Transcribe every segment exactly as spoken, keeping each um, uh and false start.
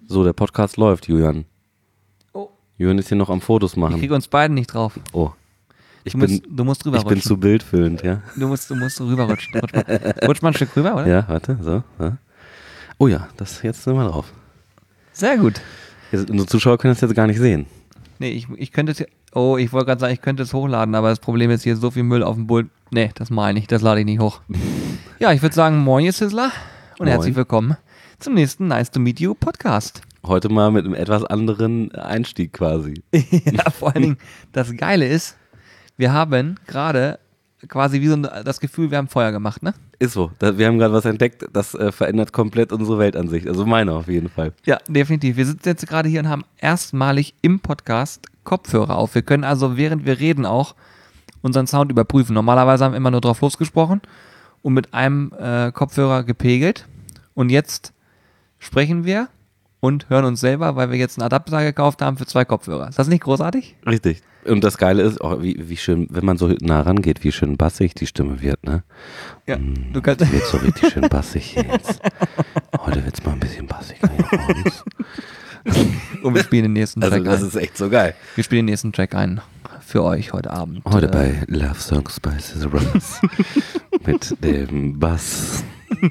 So, der Podcast läuft, Julian. Oh. Julian ist hier noch am Fotos Ich machen. kriege uns beiden nicht drauf. Oh. Ich Du bin, musst, du musst ich rüberrutschen. bin zu bildfüllend, ja? Du musst, du musst rüberrutschen. Rutsch mal, rutsch mal ein Stück rüber, oder? Ja, warte, so. so. Oh ja, das jetzt sind wir drauf. Sehr gut. Jetzt, unsere Zuschauer können das jetzt gar nicht sehen. Nee, ich, ich könnte es, oh, ich wollte gerade sagen, ich könnte es hochladen, aber das Problem ist hier so viel Müll auf dem Pult. Nee, das meine ich, das lade ich nicht hoch. Ja, ich würde sagen, moin, ihr Sizzler und Moin. herzlich willkommen zum nächsten Nice to Meet You Podcast. Heute mal mit einem etwas anderen Einstieg quasi. Ja, vor allen Dingen, das Geile ist, wir haben gerade quasi wie so ein, das Gefühl, wir haben Feuer gemacht, ne? Ist so. Da, wir haben gerade was entdeckt, das äh, verändert komplett unsere Weltansicht. Also meine auf jeden Fall. Ja, definitiv. Wir sitzen jetzt gerade hier und haben erstmalig im Podcast Kopfhörer auf. Wir können also, während wir reden, auch unseren Sound überprüfen. Normalerweise haben wir immer nur drauf losgesprochen und mit einem äh, Kopfhörer gepegelt. Und jetzt sprechen wir und hören uns selber, weil wir jetzt einen Adapter gekauft haben für zwei Kopfhörer. Ist das nicht großartig? Richtig. Und das Geile ist, oh, wie, wie schön, wenn man so nah rangeht, wie schön bassig die Stimme wird, ne? Ja, Mm, du kannst. die wird so richtig schön bassig hier jetzt. Heute wird es mal ein bisschen bassiger hier bei uns. Und wir spielen den nächsten Also Track das ein. ist echt so geil. Wir spielen den nächsten Track ein für euch heute Abend. Heute Äh, bei Love Songs by Rose mit dem Bass.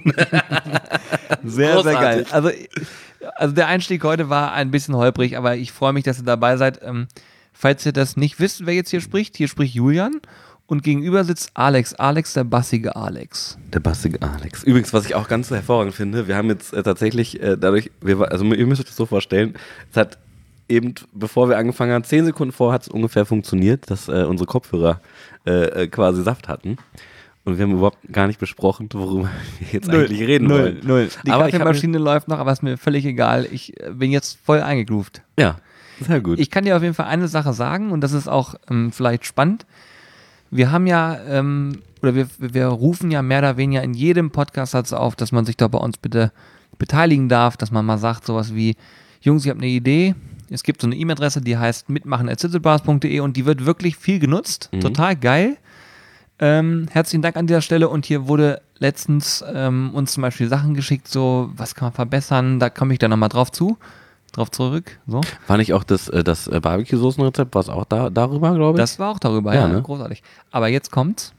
Sehr, sehr geil. Großartig. Also, also der Einstieg heute war ein bisschen holprig, aber ich freue mich, dass ihr dabei seid. Ähm, falls ihr das nicht wisst, wer jetzt hier spricht, hier spricht Julian und gegenüber sitzt Alex. Alex, der bassige Alex. Der bassige Alex. Übrigens, was ich auch ganz hervorragend finde, wir haben jetzt äh, tatsächlich äh, dadurch, wir, war- also ihr müsst euch das so vorstellen, es hat eben, bevor wir angefangen haben, zehn Sekunden vor hat es ungefähr funktioniert, dass äh, unsere Kopfhörer äh, äh, quasi Saft hatten. Und wir haben überhaupt gar nicht besprochen, worüber wir jetzt eigentlich reden null, wollen. Null. Die Aber ich hab Kaffeemaschine läuft noch, aber ist mir völlig egal. Ich äh, bin jetzt voll eingegroovt. Ja, sehr gut. Ich kann dir auf jeden Fall eine Sache sagen und das ist auch ähm, vielleicht spannend. Wir haben ja, ähm, oder wir, wir rufen ja mehr oder weniger in jedem Podcast dazu auf, dass man sich da bei uns bitte beteiligen darf, dass man mal sagt sowas wie, Jungs, ich habe eine Idee. Es gibt so eine E-Mail-Adresse, die heißt mitmachen at sizzlebars punkt de und die wird wirklich viel genutzt. Mhm. Total geil. Ähm, herzlichen Dank an dieser Stelle und hier wurde letztens ähm, uns zum Beispiel Sachen geschickt, so, was kann man verbessern, da komme ich dann nochmal drauf zu, drauf zurück, so. War nicht auch das, äh, das äh, Barbecue-Soßen-Rezept, was auch da, darüber, glaube ich? Das war auch darüber, Ja, ja, ne? großartig. Aber jetzt kommt's.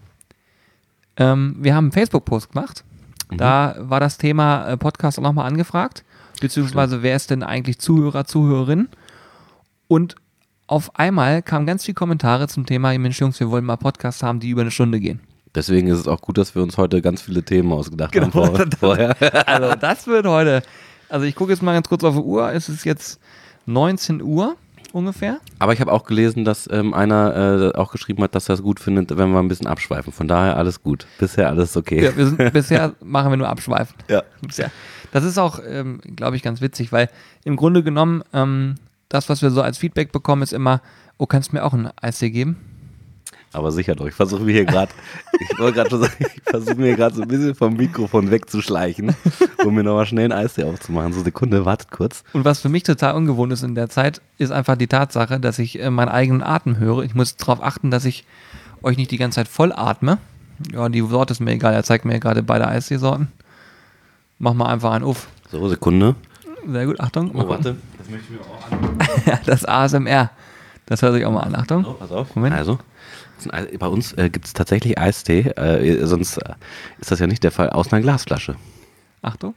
Ähm, wir haben einen Facebook-Post gemacht, Mhm. da war das Thema äh, Podcast auch nochmal angefragt, beziehungsweise wer ist denn eigentlich Zuhörer, Zuhörerin und auf einmal kamen ganz viele Kommentare zum Thema, Mensch Jungs, wir wollen mal Podcasts haben, die über eine Stunde gehen. Deswegen ist es auch gut, dass wir uns heute ganz viele Themen ausgedacht Genau, haben vor, das- vorher. Also das wird heute, also ich gucke jetzt mal ganz kurz auf die Uhr, es ist jetzt neunzehn Uhr ungefähr. Aber ich habe auch gelesen, dass ähm, einer äh, auch geschrieben hat, dass er es gut findet, wenn wir ein bisschen abschweifen. Von daher alles gut. Bisher alles okay. Ja, wir sind, bisher machen wir nur abschweifen. Ja. Bisher. Das ist auch, ähm, glaube ich, ganz witzig, weil im Grunde genommen, ähm, das, was wir so als Feedback bekommen, ist immer, oh, kannst du mir auch ein Eistee geben? Aber sicher doch. Ich versuche mir hier gerade, ich wollte gerade schon sagen, ich versuche mir gerade so ein bisschen vom Mikrofon wegzuschleichen, um mir nochmal schnell einen Eistee aufzumachen. So, Sekunde, wartet kurz. Und was für mich total ungewohnt ist in der Zeit, ist einfach die Tatsache, dass ich äh, meinen eigenen Atem höre. Ich muss darauf achten, dass ich euch nicht die ganze Zeit voll atme. Ja, die Sorte ist mir egal. Er zeigt mir gerade beide Eisteesorten. Mach mal einfach einen Uff. So, Sekunde. Sehr gut, Achtung. Oh, warte. Das möchte ich mir auch an. Ja, das A S M R. Das hört sich auch mal an. Achtung. Oh, pass auf. Moment. Also, das ist ein Eis- bei uns äh, gibt es tatsächlich Eistee. Äh, sonst äh, ist das ja nicht der Fall. Aus einer Glasflasche. Achtung.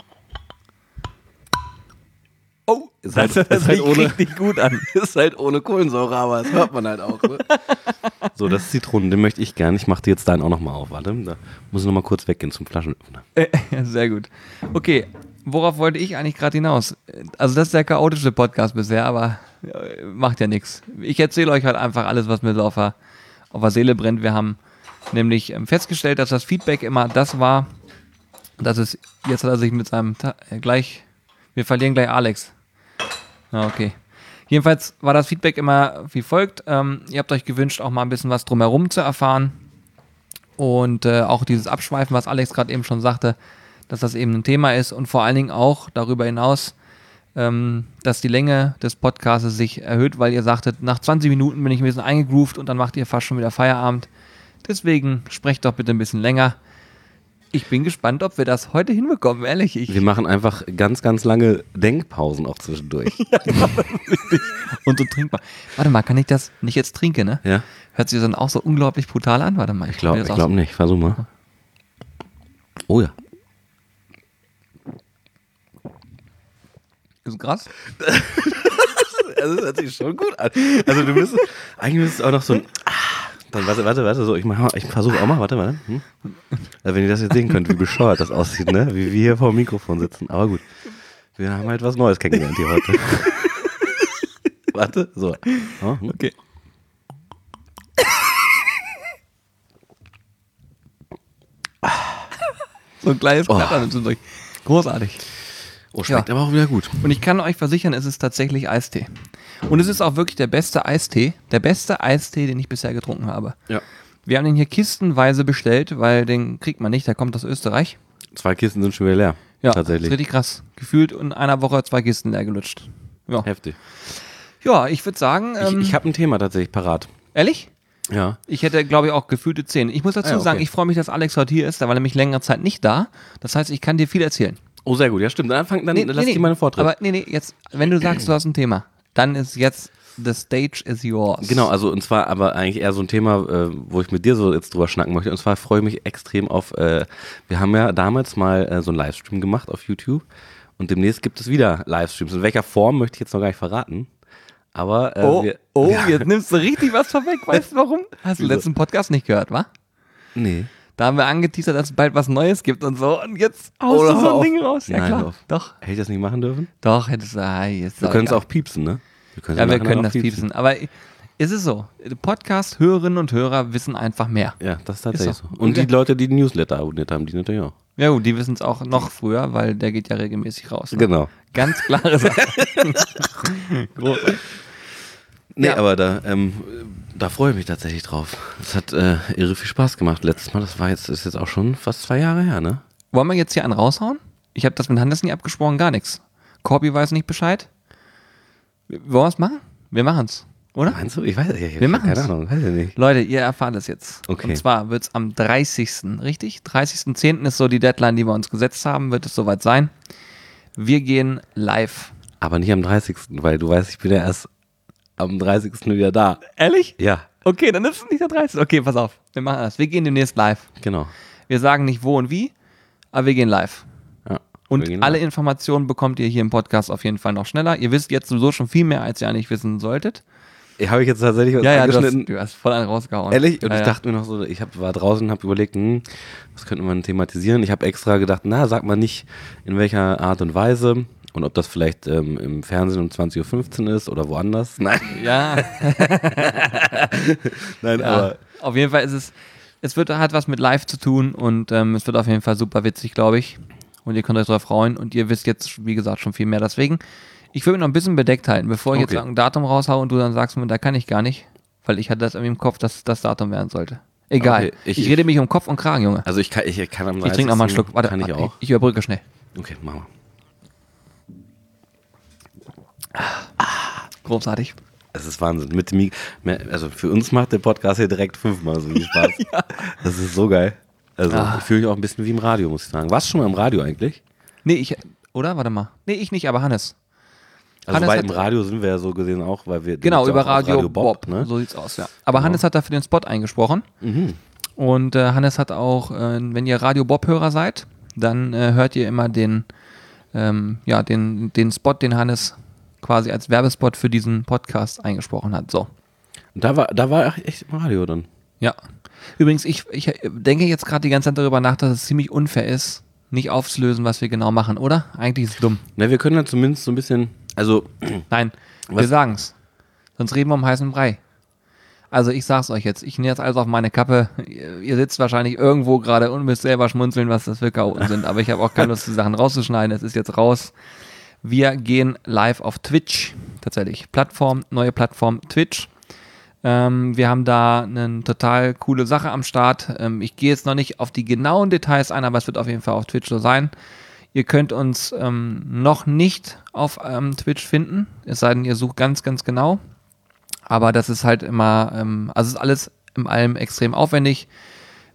Oh, Ist halt, das hört ist halt sich ohne, richtig gut an. ist halt ohne Kohlensäure, aber das hört man halt auch. Ne? So, das ist Zitronen, den möchte ich gerne. Ich mache dir jetzt deinen auch nochmal auf. Warte, da muss ich nochmal kurz weggehen zum Flaschenöffner. Äh, ja, sehr gut. Okay, worauf wollte ich eigentlich gerade hinaus? Also das ist der chaotische Podcast bisher, aber äh, macht ja nichts. Ich erzähle euch halt einfach alles, was mir so auf der, auf der Seele brennt. Wir haben nämlich ähm, festgestellt, dass das Feedback immer das war, dass es, jetzt hat er sich mit seinem, Ta äh, gleich, wir verlieren gleich Alex. Ja, okay. Jedenfalls war das Feedback immer wie folgt. Ähm, ihr habt euch gewünscht, auch mal ein bisschen was drumherum zu erfahren. Und äh, auch dieses Abschweifen, was Alex gerade eben schon sagte, dass das eben ein Thema ist. Und vor allen Dingen auch darüber hinaus, ähm, dass die Länge des Podcasts sich erhöht, weil ihr sagtet, nach zwanzig Minuten bin ich ein bisschen eingegroovt und dann macht ihr fast schon wieder Feierabend. Deswegen sprecht doch bitte ein bisschen länger. Ich bin gespannt, ob wir das heute hinbekommen, ehrlich. Ich Wir machen einfach ganz, ganz lange Denkpausen auch zwischendurch. ja, genau, das ist richtig. Und so trinkbar. Warte mal, kann ich das nicht jetzt trinken, ne? Ja? Hört sich dann auch so unglaublich brutal an? Warte mal. Ich glaube probier ich das glaub aus. nicht. Versuch mal. Oh ja. Ist krass. Also, das hört sich schon gut an. Also du müsstest, eigentlich müsstest du auch noch so ein, ah, dann warte, warte, warte, so, ich, mach, ich versuche auch mal, warte, warte. Hm? Also, wenn ihr das jetzt sehen könnt, wie bescheuert das aussieht, ne? Wie wir hier vor dem Mikrofon sitzen. Aber gut, wir haben halt was Neues kennengelernt hier heute. Warte, so. Oh, hm. Okay. So ein kleines Oh. Knattern zwischendurch. Großartig. Oh, schmeckt Ja. aber auch wieder gut. Und ich kann euch versichern, es ist tatsächlich Eistee. Und es ist auch wirklich der beste Eistee, der beste Eistee, den ich bisher getrunken habe. Ja. Wir haben den hier kistenweise bestellt, weil den kriegt man nicht, der kommt aus Österreich. Zwei Kisten sind schon wieder leer. Ja, Tatsächlich. ist richtig krass. Gefühlt in einer Woche zwei Kisten leer gelutscht. Ja, Heftig. ja ich würde sagen, Ich, ähm, ich habe ein Thema tatsächlich parat. ehrlich? Ja. Ich hätte, glaube ich, auch gefühlte zehn. Ich muss dazu Ah ja, okay. sagen, ich freue mich, dass Alex heute hier ist, da war nämlich längere Zeit nicht da. Das heißt, ich kann dir viel erzählen. Oh, sehr gut. Ja, stimmt. Dann, fang, dann lass ich dir meine Vortritt. Aber nee, nee, jetzt, wenn du sagst, du hast ein Thema, dann ist jetzt, the stage is yours. Genau, also und zwar aber eigentlich eher so ein Thema, äh, wo ich mit dir so jetzt drüber schnacken möchte. Und zwar freue ich mich extrem auf, äh, wir haben ja damals mal äh, so einen Livestream gemacht auf YouTube und demnächst gibt es wieder Livestreams. In welcher Form möchte ich jetzt noch gar nicht verraten. Aber äh, Oh, wir, oh, ja, jetzt nimmst du richtig was vorweg, weißt du warum? Hast du den Wieso? letzten Podcast nicht gehört, wa? nee. Da haben wir angeteasert, dass es bald was Neues gibt und so. Und jetzt haust Oder du so auf. ein Ding raus. Ja, Nein, klar. auf. Doch, Hätte ich das nicht machen dürfen? doch, hättest du. Ah, jetzt Wir können es auch piepsen, ne? Wir Ja, wir nachher können noch das piepsen. Aber ist es so? Podcast-Hörerinnen und Hörer wissen einfach mehr. Ja, das ist tatsächlich Ist so. so. Und Okay. die Leute, die den Newsletter abonniert haben, die natürlich auch. Ja gut, die wissen es auch noch früher, weil der geht ja regelmäßig raus. Ne? Genau. Ganz klare Sache. Großartig. Nee, Ja. aber da, ähm, da freue ich mich tatsächlich drauf. Es hat äh, irre viel Spaß gemacht. Letztes Mal, das war jetzt, ist jetzt auch schon fast zwei Jahre her, ne? Wollen wir jetzt hier einen raushauen? Ich habe das mit Hannes nie abgesprochen, gar nichts. Corby weiß nicht Bescheid. Wollen wir es machen? Wir machen es, oder? Meinst du? Ich weiß nicht. Ich Wir hab machen's. keine Ahnung, weiß ich nicht. Leute, ihr erfahrt es jetzt. Okay. Und zwar wird es am dreißigsten Richtig? dreißigsten zehnten ist so die Deadline, die wir uns gesetzt haben, wird es soweit sein. Wir gehen live. Aber nicht am dreißigsten, weil du weißt, ich bin ja erst am dreißigsten wieder da. Ehrlich? Ja, Okay, dann ist es nicht der dreißigste Okay, pass auf. Wir machen das. Wir gehen demnächst live. genau. Wir sagen nicht wo und wie, aber wir gehen live. Ja. Und Wir gehen alle live. Informationen bekommt ihr hier im Podcast auf jeden Fall noch schneller. Ihr wisst jetzt sowieso schon viel mehr, als ihr eigentlich wissen solltet. Habe ich jetzt tatsächlich was Ja, ja, du hast, angeschnitten? du hast voll einen rausgehauen. Ehrlich? Und ja, ich ja. dachte mir noch so, ich hab, war draußen und habe überlegt, hm, was könnte man thematisieren? Ich habe extra gedacht, na, sag mal nicht, in welcher Art und Weise und ob das vielleicht ähm, im Fernsehen um zwanzig Uhr fünfzehn ist oder woanders. Nein, Ja, nein, ja. aber Auf jeden Fall ist es, es wird, hat was mit live zu tun und ähm, es wird auf jeden Fall super witzig, glaube ich. Und ihr könnt euch drauf freuen und ihr wisst jetzt, wie gesagt, schon viel mehr. Deswegen, ich will mich noch ein bisschen bedeckt halten, bevor ich Okay. jetzt ein Datum raushaue und du dann sagst, da kann ich gar nicht, weil ich hatte das irgendwie im Kopf, dass das Datum werden sollte. Egal. Okay, ich, ich- rede mich um Kopf und Kragen, Junge. also ich kann, ich kann am Ich trinke noch mal einen dreißigsten Schluck. Warte, kann ich warte, auch. ich überbrücke schnell. Okay, machen wir. Großartig. Es ist Wahnsinn. Mit dem, Mi- mehr- also für uns macht der Podcast hier direkt fünfmal so viel Spaß. Das ist so geil. Also Ah. ich fühle mich auch ein bisschen wie im Radio, muss ich sagen. Warst du schon mal im Radio eigentlich? Nee, ich, oder? Warte mal. Nee, ich nicht, aber Hannes. Also Hannes weil hat- im Radio sind wir ja so gesehen auch, weil wir Genau, gibt's ja über auch auf Radio, Bob, Bob. ne? So sieht's aus, ja. Aber Genau. Hannes hat da für den Spot eingesprochen. Mhm. Und äh, Hannes hat auch, äh, wenn ihr Radio Bob-Hörer seid, dann äh, hört ihr immer den, ähm, ja, den, den Spot, den Hannes quasi als Werbespot für diesen Podcast eingesprochen hat. So. Und da war, da war er echt im Radio dann. Ja. Übrigens, ich, ich denke jetzt gerade die ganze Zeit darüber nach, dass es ziemlich unfair ist, nicht aufzulösen, was wir genau machen, oder? Eigentlich ist es dumm. Na, wir können dann zumindest so ein bisschen, also Nein, wir Was? sagen's. Sonst reden wir um heißen Brei. Also ich sag's euch jetzt, ich nehme jetzt alles auf meine Kappe. Ihr, ihr sitzt wahrscheinlich irgendwo gerade und müsst selber schmunzeln, was das für Chaoten sind. Aber ich habe auch keine Lust, die Sachen rauszuschneiden. Es ist jetzt raus. Wir gehen live auf Twitch. Tatsächlich. Plattform, neue Plattform Twitch. Ähm, wir haben da eine total coole Sache am Start. Ähm, ich gehe jetzt noch nicht auf die genauen Details ein, aber es wird auf jeden Fall auf Twitch so sein. Ihr könnt uns ähm, noch nicht auf ähm, Twitch finden, es sei denn, ihr sucht ganz, ganz genau. Aber das ist halt immer, ähm, also es ist alles in allem extrem aufwendig.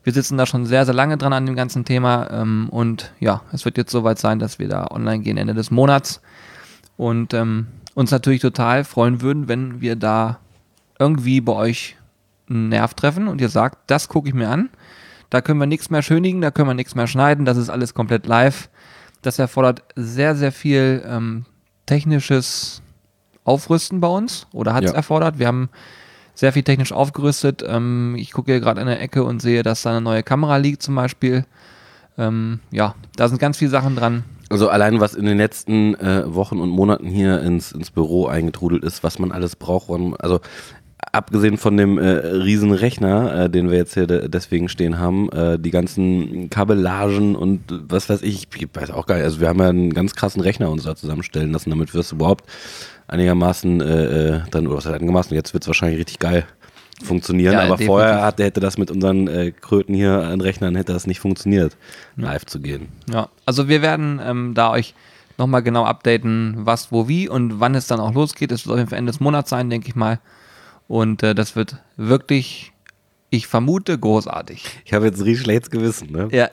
Wir sitzen da schon sehr, sehr lange dran an dem ganzen Thema ähm, und ja, es wird jetzt soweit sein, dass wir da online gehen Ende des Monats und ähm, uns natürlich total freuen würden, wenn wir da irgendwie bei euch einen Nerv treffen und ihr sagt, das gucke ich mir an, da können wir nichts mehr schönigen, da können wir nichts mehr schneiden, das ist alles komplett live. Das erfordert sehr, sehr viel ähm, technisches Aufrüsten bei uns oder hat es Ja. erfordert. Wir haben sehr viel technisch aufgerüstet. Ähm, ich gucke hier gerade in der Ecke und sehe, dass da eine neue Kamera liegt zum Beispiel. Ähm, ja, da sind ganz viele Sachen dran. Also allein was in den letzten äh, Wochen und Monaten hier ins, ins Büro eingetrudelt ist, was man alles braucht. Also abgesehen von dem äh, riesen Rechner, äh, den wir jetzt hier de- deswegen stehen haben, äh, die ganzen Kabellagen und was weiß ich, ich weiß auch gar nicht, also wir haben ja einen ganz krassen Rechner uns da zusammenstellen lassen, damit wir es überhaupt einigermaßen äh, dann, oder was heißt einigermaßen, jetzt wird es wahrscheinlich richtig geil funktionieren, Ja, aber definitiv. vorher hat, hätte das mit unseren äh, Kröten hier an Rechnern, hätte das nicht funktioniert, live zu gehen. Ja, also wir werden ähm, da euch nochmal genau updaten, was, wo, wie und wann es dann auch losgeht. Es wird auf jeden Fall Ende des Monats sein, denke ich mal. Und äh, das wird wirklich, ich vermute, großartig. Ich habe jetzt ein richtig schlechtes Gewissen, ne? Ja,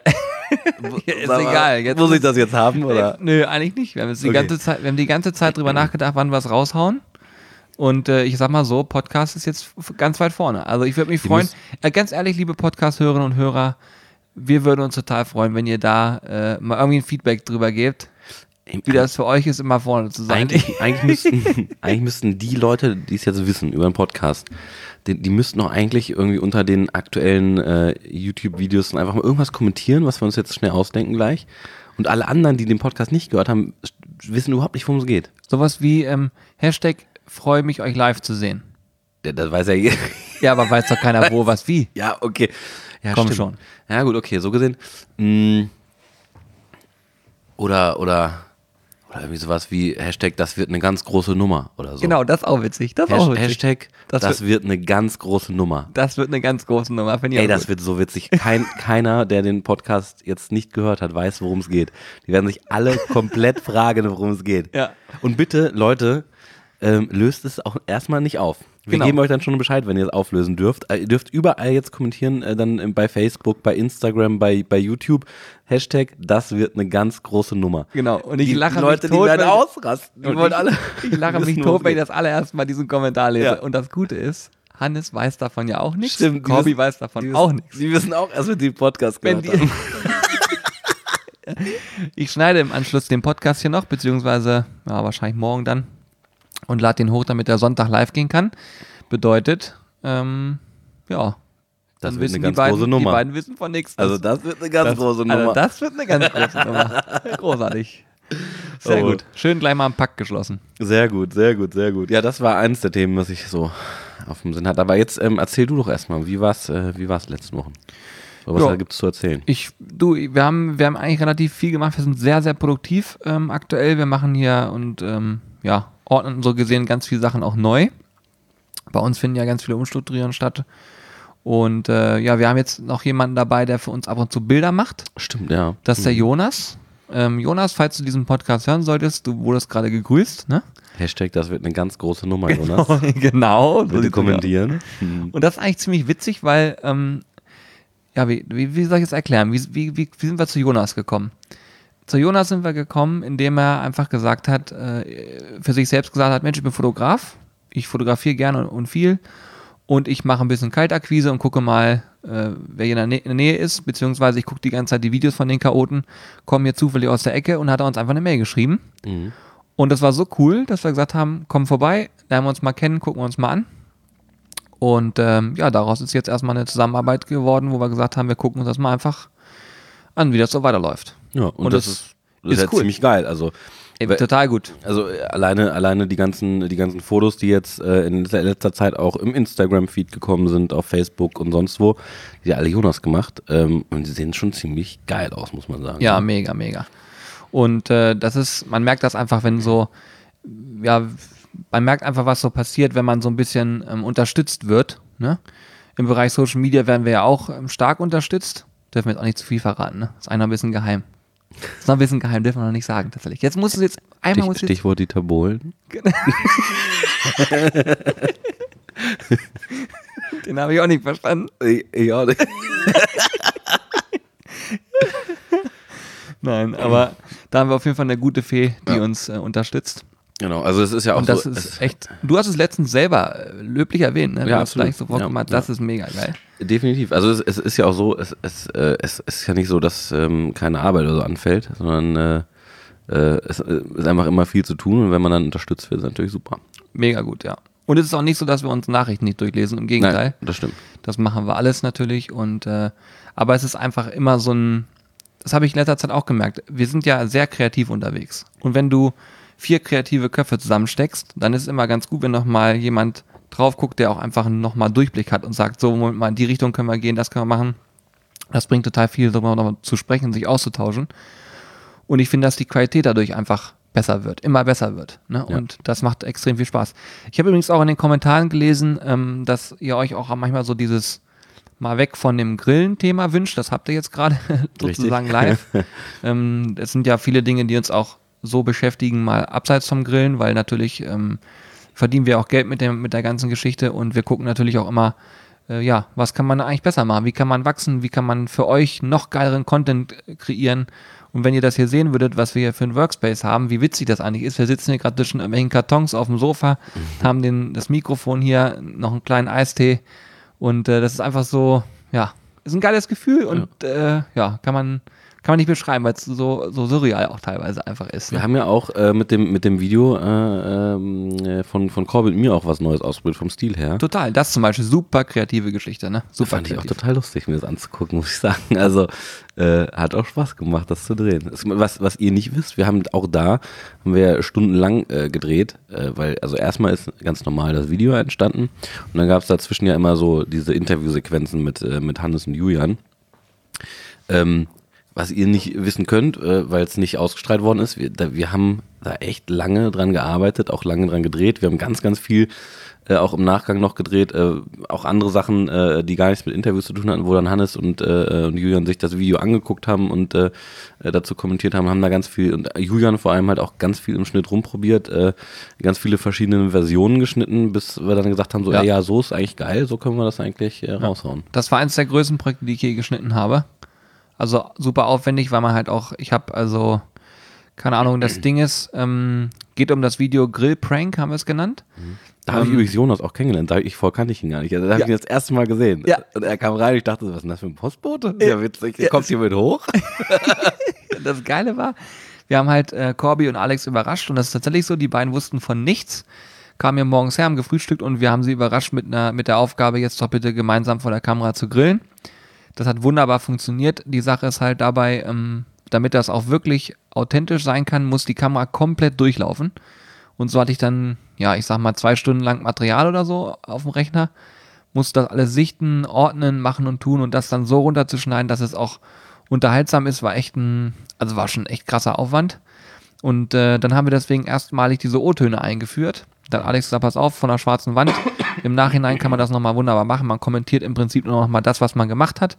ist Sag mal, egal. Jetzt muss ich das jetzt haben, oder? Nö, eigentlich nicht. Wir haben, jetzt die Okay. ganze Zeit, wir haben die ganze Zeit drüber nachgedacht, wann wir es raushauen. Und äh, ich sag mal so, Podcast ist jetzt f- ganz weit vorne. Also ich würde mich Die freuen, müssen- äh, ganz ehrlich, liebe Podcast-Hörerinnen und Hörer, wir würden uns total freuen, wenn ihr da äh, mal irgendwie ein Feedback drüber gebt, wie das für euch ist, immer vorne zu sein. Eigentlich, eigentlich, müssten, eigentlich müssten die Leute, die es jetzt wissen über den Podcast, die, die müssten auch eigentlich irgendwie unter den aktuellen äh, YouTube-Videos einfach mal irgendwas kommentieren, was wir uns jetzt schnell ausdenken gleich. Und alle anderen, die den Podcast nicht gehört haben, wissen überhaupt nicht, worum es geht. Sowas wie ähm, Hashtag freue mich, euch live zu sehen. Das, das weiß ja jeder. Ja, aber weiß doch keiner wo, was, wie. Ja, okay. Ja, Komm stimmt. schon. Ja, gut, okay, so gesehen. Mm. Oder, oder, oder irgendwie sowas wie Hashtag, das wird eine ganz große Nummer oder so. Genau, das ist auch witzig. Das ist Hash, auch witzig. Hashtag, Das das, wird- wird eine ganz große Nummer. Das wird eine ganz große Nummer. Finde ich Ey, auch das gut. wird so witzig. Kein, keiner, der den Podcast jetzt nicht gehört hat, weiß, worum es geht. Die werden sich alle komplett fragen, worum es geht. Ja. Und bitte, Leute, ähm, löst es auch erstmal nicht auf. Wir Genau. geben euch dann schon Bescheid, wenn ihr es auflösen dürft. Äh, ihr dürft überall jetzt kommentieren, äh, dann äh, bei Facebook, bei Instagram, bei, bei YouTube. Hashtag, das wird eine ganz große Nummer. Genau. Und ich die lache Leute, mich tot, die werden wenn- ausrasten. Die Und wollen ich, alle. ich lache mich wissen, tot, worum wenn ich es das allererste Mal diesen Kommentar lese. Ja. Und das Gute ist, Hannes weiß davon ja auch nichts. Stimmt, die Corby wissen- weiß davon die auch wissen- nichts. Die wissen auch erst, wenn die den Podcast Wenn gehört die, haben. ich schneide im Anschluss den Podcast hier noch, beziehungsweise ja, wahrscheinlich morgen dann und lade den hoch, damit der Sonntag live gehen kann. Bedeutet, ähm, ja, Das dann wird wissen eine die ganz beiden, große Die Nummer. beiden wissen von nichts. Also das wird eine ganz Das- große Nummer. Also das wird eine ganz große Nummer. Großartig. Sehr Oh. gut. Schön gleich mal einen Pakt geschlossen. Sehr gut, sehr gut, sehr gut. Ja, das war eins der Themen, was ich so auf dem Sinn hatte. Aber jetzt ähm, erzähl du doch erstmal, wie war es äh, wie war's letzten Wochen? Oder was Ja. gibt es zu erzählen? Ich, du, wir haben, wir haben eigentlich relativ viel gemacht. Wir sind sehr, sehr produktiv ähm, aktuell. Wir machen hier und ähm, ja, ordnen so gesehen ganz viele Sachen auch neu. Bei uns finden ja ganz viele Umstrukturierungen statt. Und äh, ja, wir haben jetzt noch jemanden dabei, der für uns ab und zu Bilder macht. Stimmt, ja. Das ist der Jonas. Ähm, Jonas, falls du diesen Podcast hören solltest, du wurdest gerade gegrüßt, ne? Hashtag, das wird eine ganz große Nummer, Jonas. genau. so Bitte sieht's kommentieren. aus. Und das ist eigentlich ziemlich witzig, weil, ähm, ja, wie, wie, wie soll ich es erklären? Wie, wie, wie, wie sind wir zu Jonas gekommen? Zu Jonas sind wir gekommen, indem er einfach gesagt hat, äh, für sich selbst gesagt hat, Mensch, ich bin Fotograf, ich fotografiere gerne und, und viel und ich mache ein bisschen Kaltakquise und gucke mal, äh, wer hier in der, Nä in der Nähe ist, beziehungsweise ich gucke die ganze Zeit die Videos von den Chaoten, komme hier zufällig aus der Ecke und hat er uns einfach eine Mail geschrieben. Mhm. Und das war so cool, dass wir gesagt haben, komm vorbei, lernen wir uns mal kennen, gucken wir uns mal an. Und ähm, ja, daraus ist jetzt erstmal eine Zusammenarbeit geworden, wo wir gesagt haben, wir gucken uns das mal einfach an, wie das so weiterläuft. Ja, und, Und das, das ist, das ist ist ja cool. ziemlich geil. Also, Ey, Weil- total gut. also äh, alleine, alleine die ganzen, die ganzen Fotos, die jetzt äh, in letzter- letzter Zeit auch im Instagram-Feed gekommen sind, auf Facebook und sonst wo, die hat alle Jonas gemacht. Ähm, und die sehen schon ziemlich geil aus, muss man sagen. Ja, mega, mega. Und äh, das ist, man merkt das einfach, wenn so, ja, man merkt einfach, was so passiert, wenn man so ein bisschen ähm, unterstützt wird. Ne? Im Bereich Social Media werden wir ja auch ähm, stark unterstützt. Dürfen wir jetzt auch nicht zu viel verraten, ne? Ist einer ein bisschen geheim. Ist noch ein bisschen geheim, dürfen wir noch nicht sagen, tatsächlich. Jetzt muss es jetzt einmal muss Stich, jetzt, Stichwort Dieter Bohlen. Den habe ich auch nicht verstanden. Ich, ich auch nicht. Nein, aber da haben wir auf jeden Fall eine gute Fee, die ja. uns äh, unterstützt. Genau, also es ist ja auch und das so. ist echt, du hast es letztens selber löblich erwähnt, ne? Du ja, hast gleich so vorgemacht, ja, das ja. ist mega geil. Definitiv, also es, es ist ja auch so, es, es, äh, es ist ja nicht so, dass ähm, keine Arbeit oder so anfällt, sondern äh, äh, es ist einfach immer viel zu tun und wenn man dann unterstützt wird, ist natürlich super. Mega gut, ja. Und es ist auch nicht so, dass wir uns Nachrichten nicht durchlesen, im Gegenteil. Nein, das stimmt. Das machen wir alles natürlich und äh, aber es ist einfach immer so ein, das habe ich in letzter Zeit auch gemerkt, wir sind ja sehr kreativ unterwegs und wenn du vier kreative Köpfe zusammensteckst, dann ist es immer ganz gut, wenn nochmal jemand drauf guckt, der auch einfach nochmal Durchblick hat und sagt, so, Moment mal, in die Richtung können wir gehen, das können wir machen. Das bringt total viel, darüber nochmal zu sprechen, sich auszutauschen. Und ich finde, dass die Qualität dadurch einfach besser wird, immer besser wird. Ne? Ja. Und das macht extrem viel Spaß. Ich habe übrigens auch in den Kommentaren gelesen, ähm, dass ihr euch auch manchmal so dieses mal weg von dem Grillen-Thema wünscht. Das habt ihr jetzt gerade sozusagen live. ähm, es sind ja viele Dinge, die uns auch so beschäftigen, mal abseits vom Grillen, weil natürlich ähm, verdienen wir auch Geld mit, dem, mit der ganzen Geschichte und wir gucken natürlich auch immer, äh, ja, was kann man eigentlich besser machen, wie kann man wachsen, wie kann man für euch noch geileren Content kreieren und wenn ihr das hier sehen würdet, was wir hier für einen Workspace haben, wie witzig das eigentlich ist, wir sitzen hier gerade zwischen irgendwelchen Kartons auf dem Sofa, mhm. haben den, das Mikrofon hier, noch einen kleinen Eistee und äh, das ist einfach so, ja, ist ein geiles Gefühl und ja, äh, ja kann man Kann man nicht beschreiben, weil es so, so surreal auch teilweise einfach ist. Ne? Wir haben ja auch äh, mit dem mit dem Video äh, äh, von, von Corbin und mir auch was Neues ausprobiert, vom Stil her. Total, das zum Beispiel, super kreative Geschichte, ne? Super fand kreativ. Ich auch total lustig, mir das anzugucken, muss ich sagen. Also äh, hat auch Spaß gemacht, das zu drehen. Das, was, was ihr nicht wisst, wir haben auch da, haben wir stundenlang äh, gedreht, äh, weil, also erstmal ist ganz normal das Video entstanden und dann gab es dazwischen ja immer so diese Interviewsequenzen mit, äh, mit Hannes und Julian. Ähm, Was ihr nicht wissen könnt, äh, weil es nicht ausgestrahlt worden ist, wir, da, wir haben da echt lange dran gearbeitet, auch lange dran gedreht. Wir haben ganz, ganz viel äh, auch im Nachgang noch gedreht, äh, auch andere Sachen, äh, die gar nichts mit Interviews zu tun hatten, wo dann Hannes und, äh, und Julian sich das Video angeguckt haben und äh, dazu kommentiert haben, haben da ganz viel, und Julian vor allem halt auch ganz viel im Schnitt rumprobiert, äh, ganz viele verschiedene Versionen geschnitten, bis wir dann gesagt haben, so, ja, ey, ja, so ist eigentlich geil, so können wir das eigentlich äh, raushauen. Ja. Das war eins der größten Projekte, die ich je geschnitten habe. Also super aufwendig, weil man halt auch, ich habe also, keine Ahnung, das Ding ist, ähm, geht um das Video Grill Prank, haben wir es genannt. Da habe ähm, ich übrigens Jonas auch kennengelernt, da ich vorher kannte ich ihn gar nicht. Also, da habe ja. ich ihn das erste Mal gesehen. Ja. Und er kam rein und ich dachte, was ist denn das für ein Postbote? Ja, witzig, der ja. kommt hier mit hoch. Das Geile war, wir haben halt äh, Corby und Alex überrascht und das ist tatsächlich so, die beiden wussten von nichts, kamen hier morgens her, haben gefrühstückt und wir haben sie überrascht mit, einer, mit der Aufgabe, jetzt doch bitte gemeinsam vor der Kamera zu grillen. Das hat wunderbar funktioniert. Die Sache ist halt dabei, ähm, damit das auch wirklich authentisch sein kann, muss die Kamera komplett durchlaufen. Und so hatte ich dann, ja, ich sag mal, zwei Stunden lang Material oder so auf dem Rechner, musste das alles sichten, ordnen, machen und tun und das dann so runterzuschneiden, dass es auch unterhaltsam ist, war echt ein, also war schon echt krasser Aufwand. Und äh, dann haben wir deswegen erstmalig diese O-Töne eingeführt. Dann Alex gesagt, pass auf, von der schwarzen Wand. Im Nachhinein kann man das nochmal wunderbar machen. Man kommentiert im Prinzip nur nochmal das, was man gemacht hat.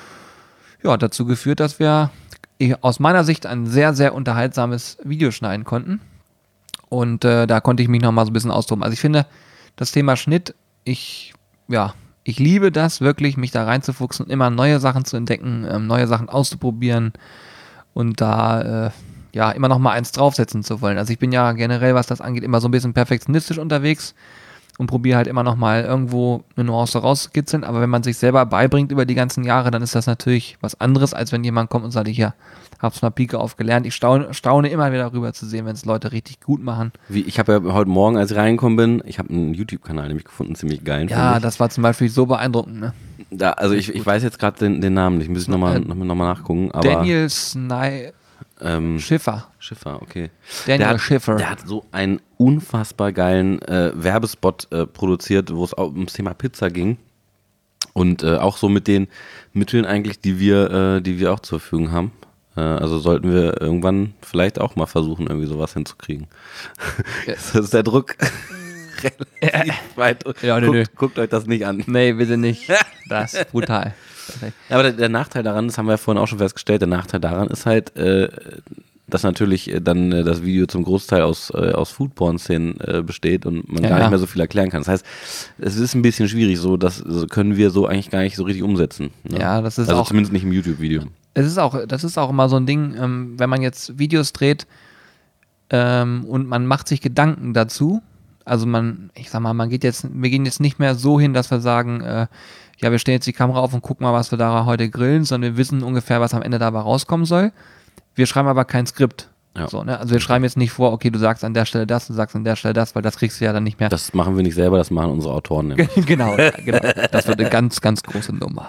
Ja, dazu geführt, dass wir aus meiner Sicht ein sehr, sehr unterhaltsames Video schneiden konnten. Und äh, da konnte ich mich nochmal so ein bisschen austoben. Also ich finde, das Thema Schnitt, ich, ja, ich liebe das wirklich, mich da reinzufuchsen, immer neue Sachen zu entdecken, ähm, neue Sachen auszuprobieren und da, äh, ja, immer noch mal eins draufsetzen zu wollen. Also ich bin ja generell, was das angeht, immer so ein bisschen perfektionistisch unterwegs und probiere halt immer noch mal irgendwo eine Nuance rauszukitzeln. Aber wenn man sich selber beibringt über die ganzen Jahre, dann ist das natürlich was anderes, als wenn jemand kommt und sagt, ich ja, hab's von der Pike auf gelernt. Ich staune, staune immer wieder darüber zu sehen, wenn es Leute richtig gut machen. Wie, ich habe ja heute Morgen, als ich reingekommen bin, ich habe einen YouTube-Kanal nämlich gefunden, ziemlich geil. Ja, das war zum Beispiel so beeindruckend, ne? Da, also ich, ich weiß jetzt gerade den, den Namen nicht, muss ich nochmal noch mal nachgucken. Aber, Daniel Sny ähm, Schiffer. Schiffer, okay. Daniel der hat, Schiffer. Der hat so einen unfassbar geilen äh, Werbespot äh, produziert, wo es auch ums Thema Pizza ging. Und äh, auch so mit den Mitteln eigentlich, die wir, äh, die wir auch zur Verfügung haben. Äh, also sollten wir irgendwann vielleicht auch mal versuchen, irgendwie sowas hinzukriegen. Ja. Das ist der Druck. Relativ weit. Ja, nö, guckt, nö. guckt euch das nicht an. Nee, bitte nicht. Das ist brutal. Ja, aber der, der Nachteil daran, das haben wir ja vorhin auch schon festgestellt, der Nachteil daran ist halt, äh, dass natürlich äh, dann äh, das Video zum Großteil aus, äh, aus Foodporn-Szenen äh, besteht und man Ja, gar ja. nicht mehr so viel erklären kann. Das heißt, es ist ein bisschen schwierig, so das so können wir so eigentlich gar nicht so richtig umsetzen. Ne? Ja, das ist also auch- zumindest nicht im YouTube-Video. Es ist auch, das ist auch immer so ein Ding, ähm, wenn man jetzt Videos dreht ähm, und man macht sich Gedanken dazu. Also man, ich sag mal, man geht jetzt, wir gehen jetzt nicht mehr so hin, dass wir sagen, äh, ja, wir stellen jetzt die Kamera auf und gucken mal, was wir da heute grillen, sondern wir wissen ungefähr, was am Ende dabei rauskommen soll. Wir schreiben aber kein Skript. Ja. So, ne? Also wir schreiben jetzt nicht vor, okay, du sagst an der Stelle das, du sagst an der Stelle das, weil das kriegst du ja dann nicht mehr. Das machen wir nicht selber, das machen unsere Autoren. Nämlich. Genau, ja, genau. Das wird eine ganz, ganz große Nummer.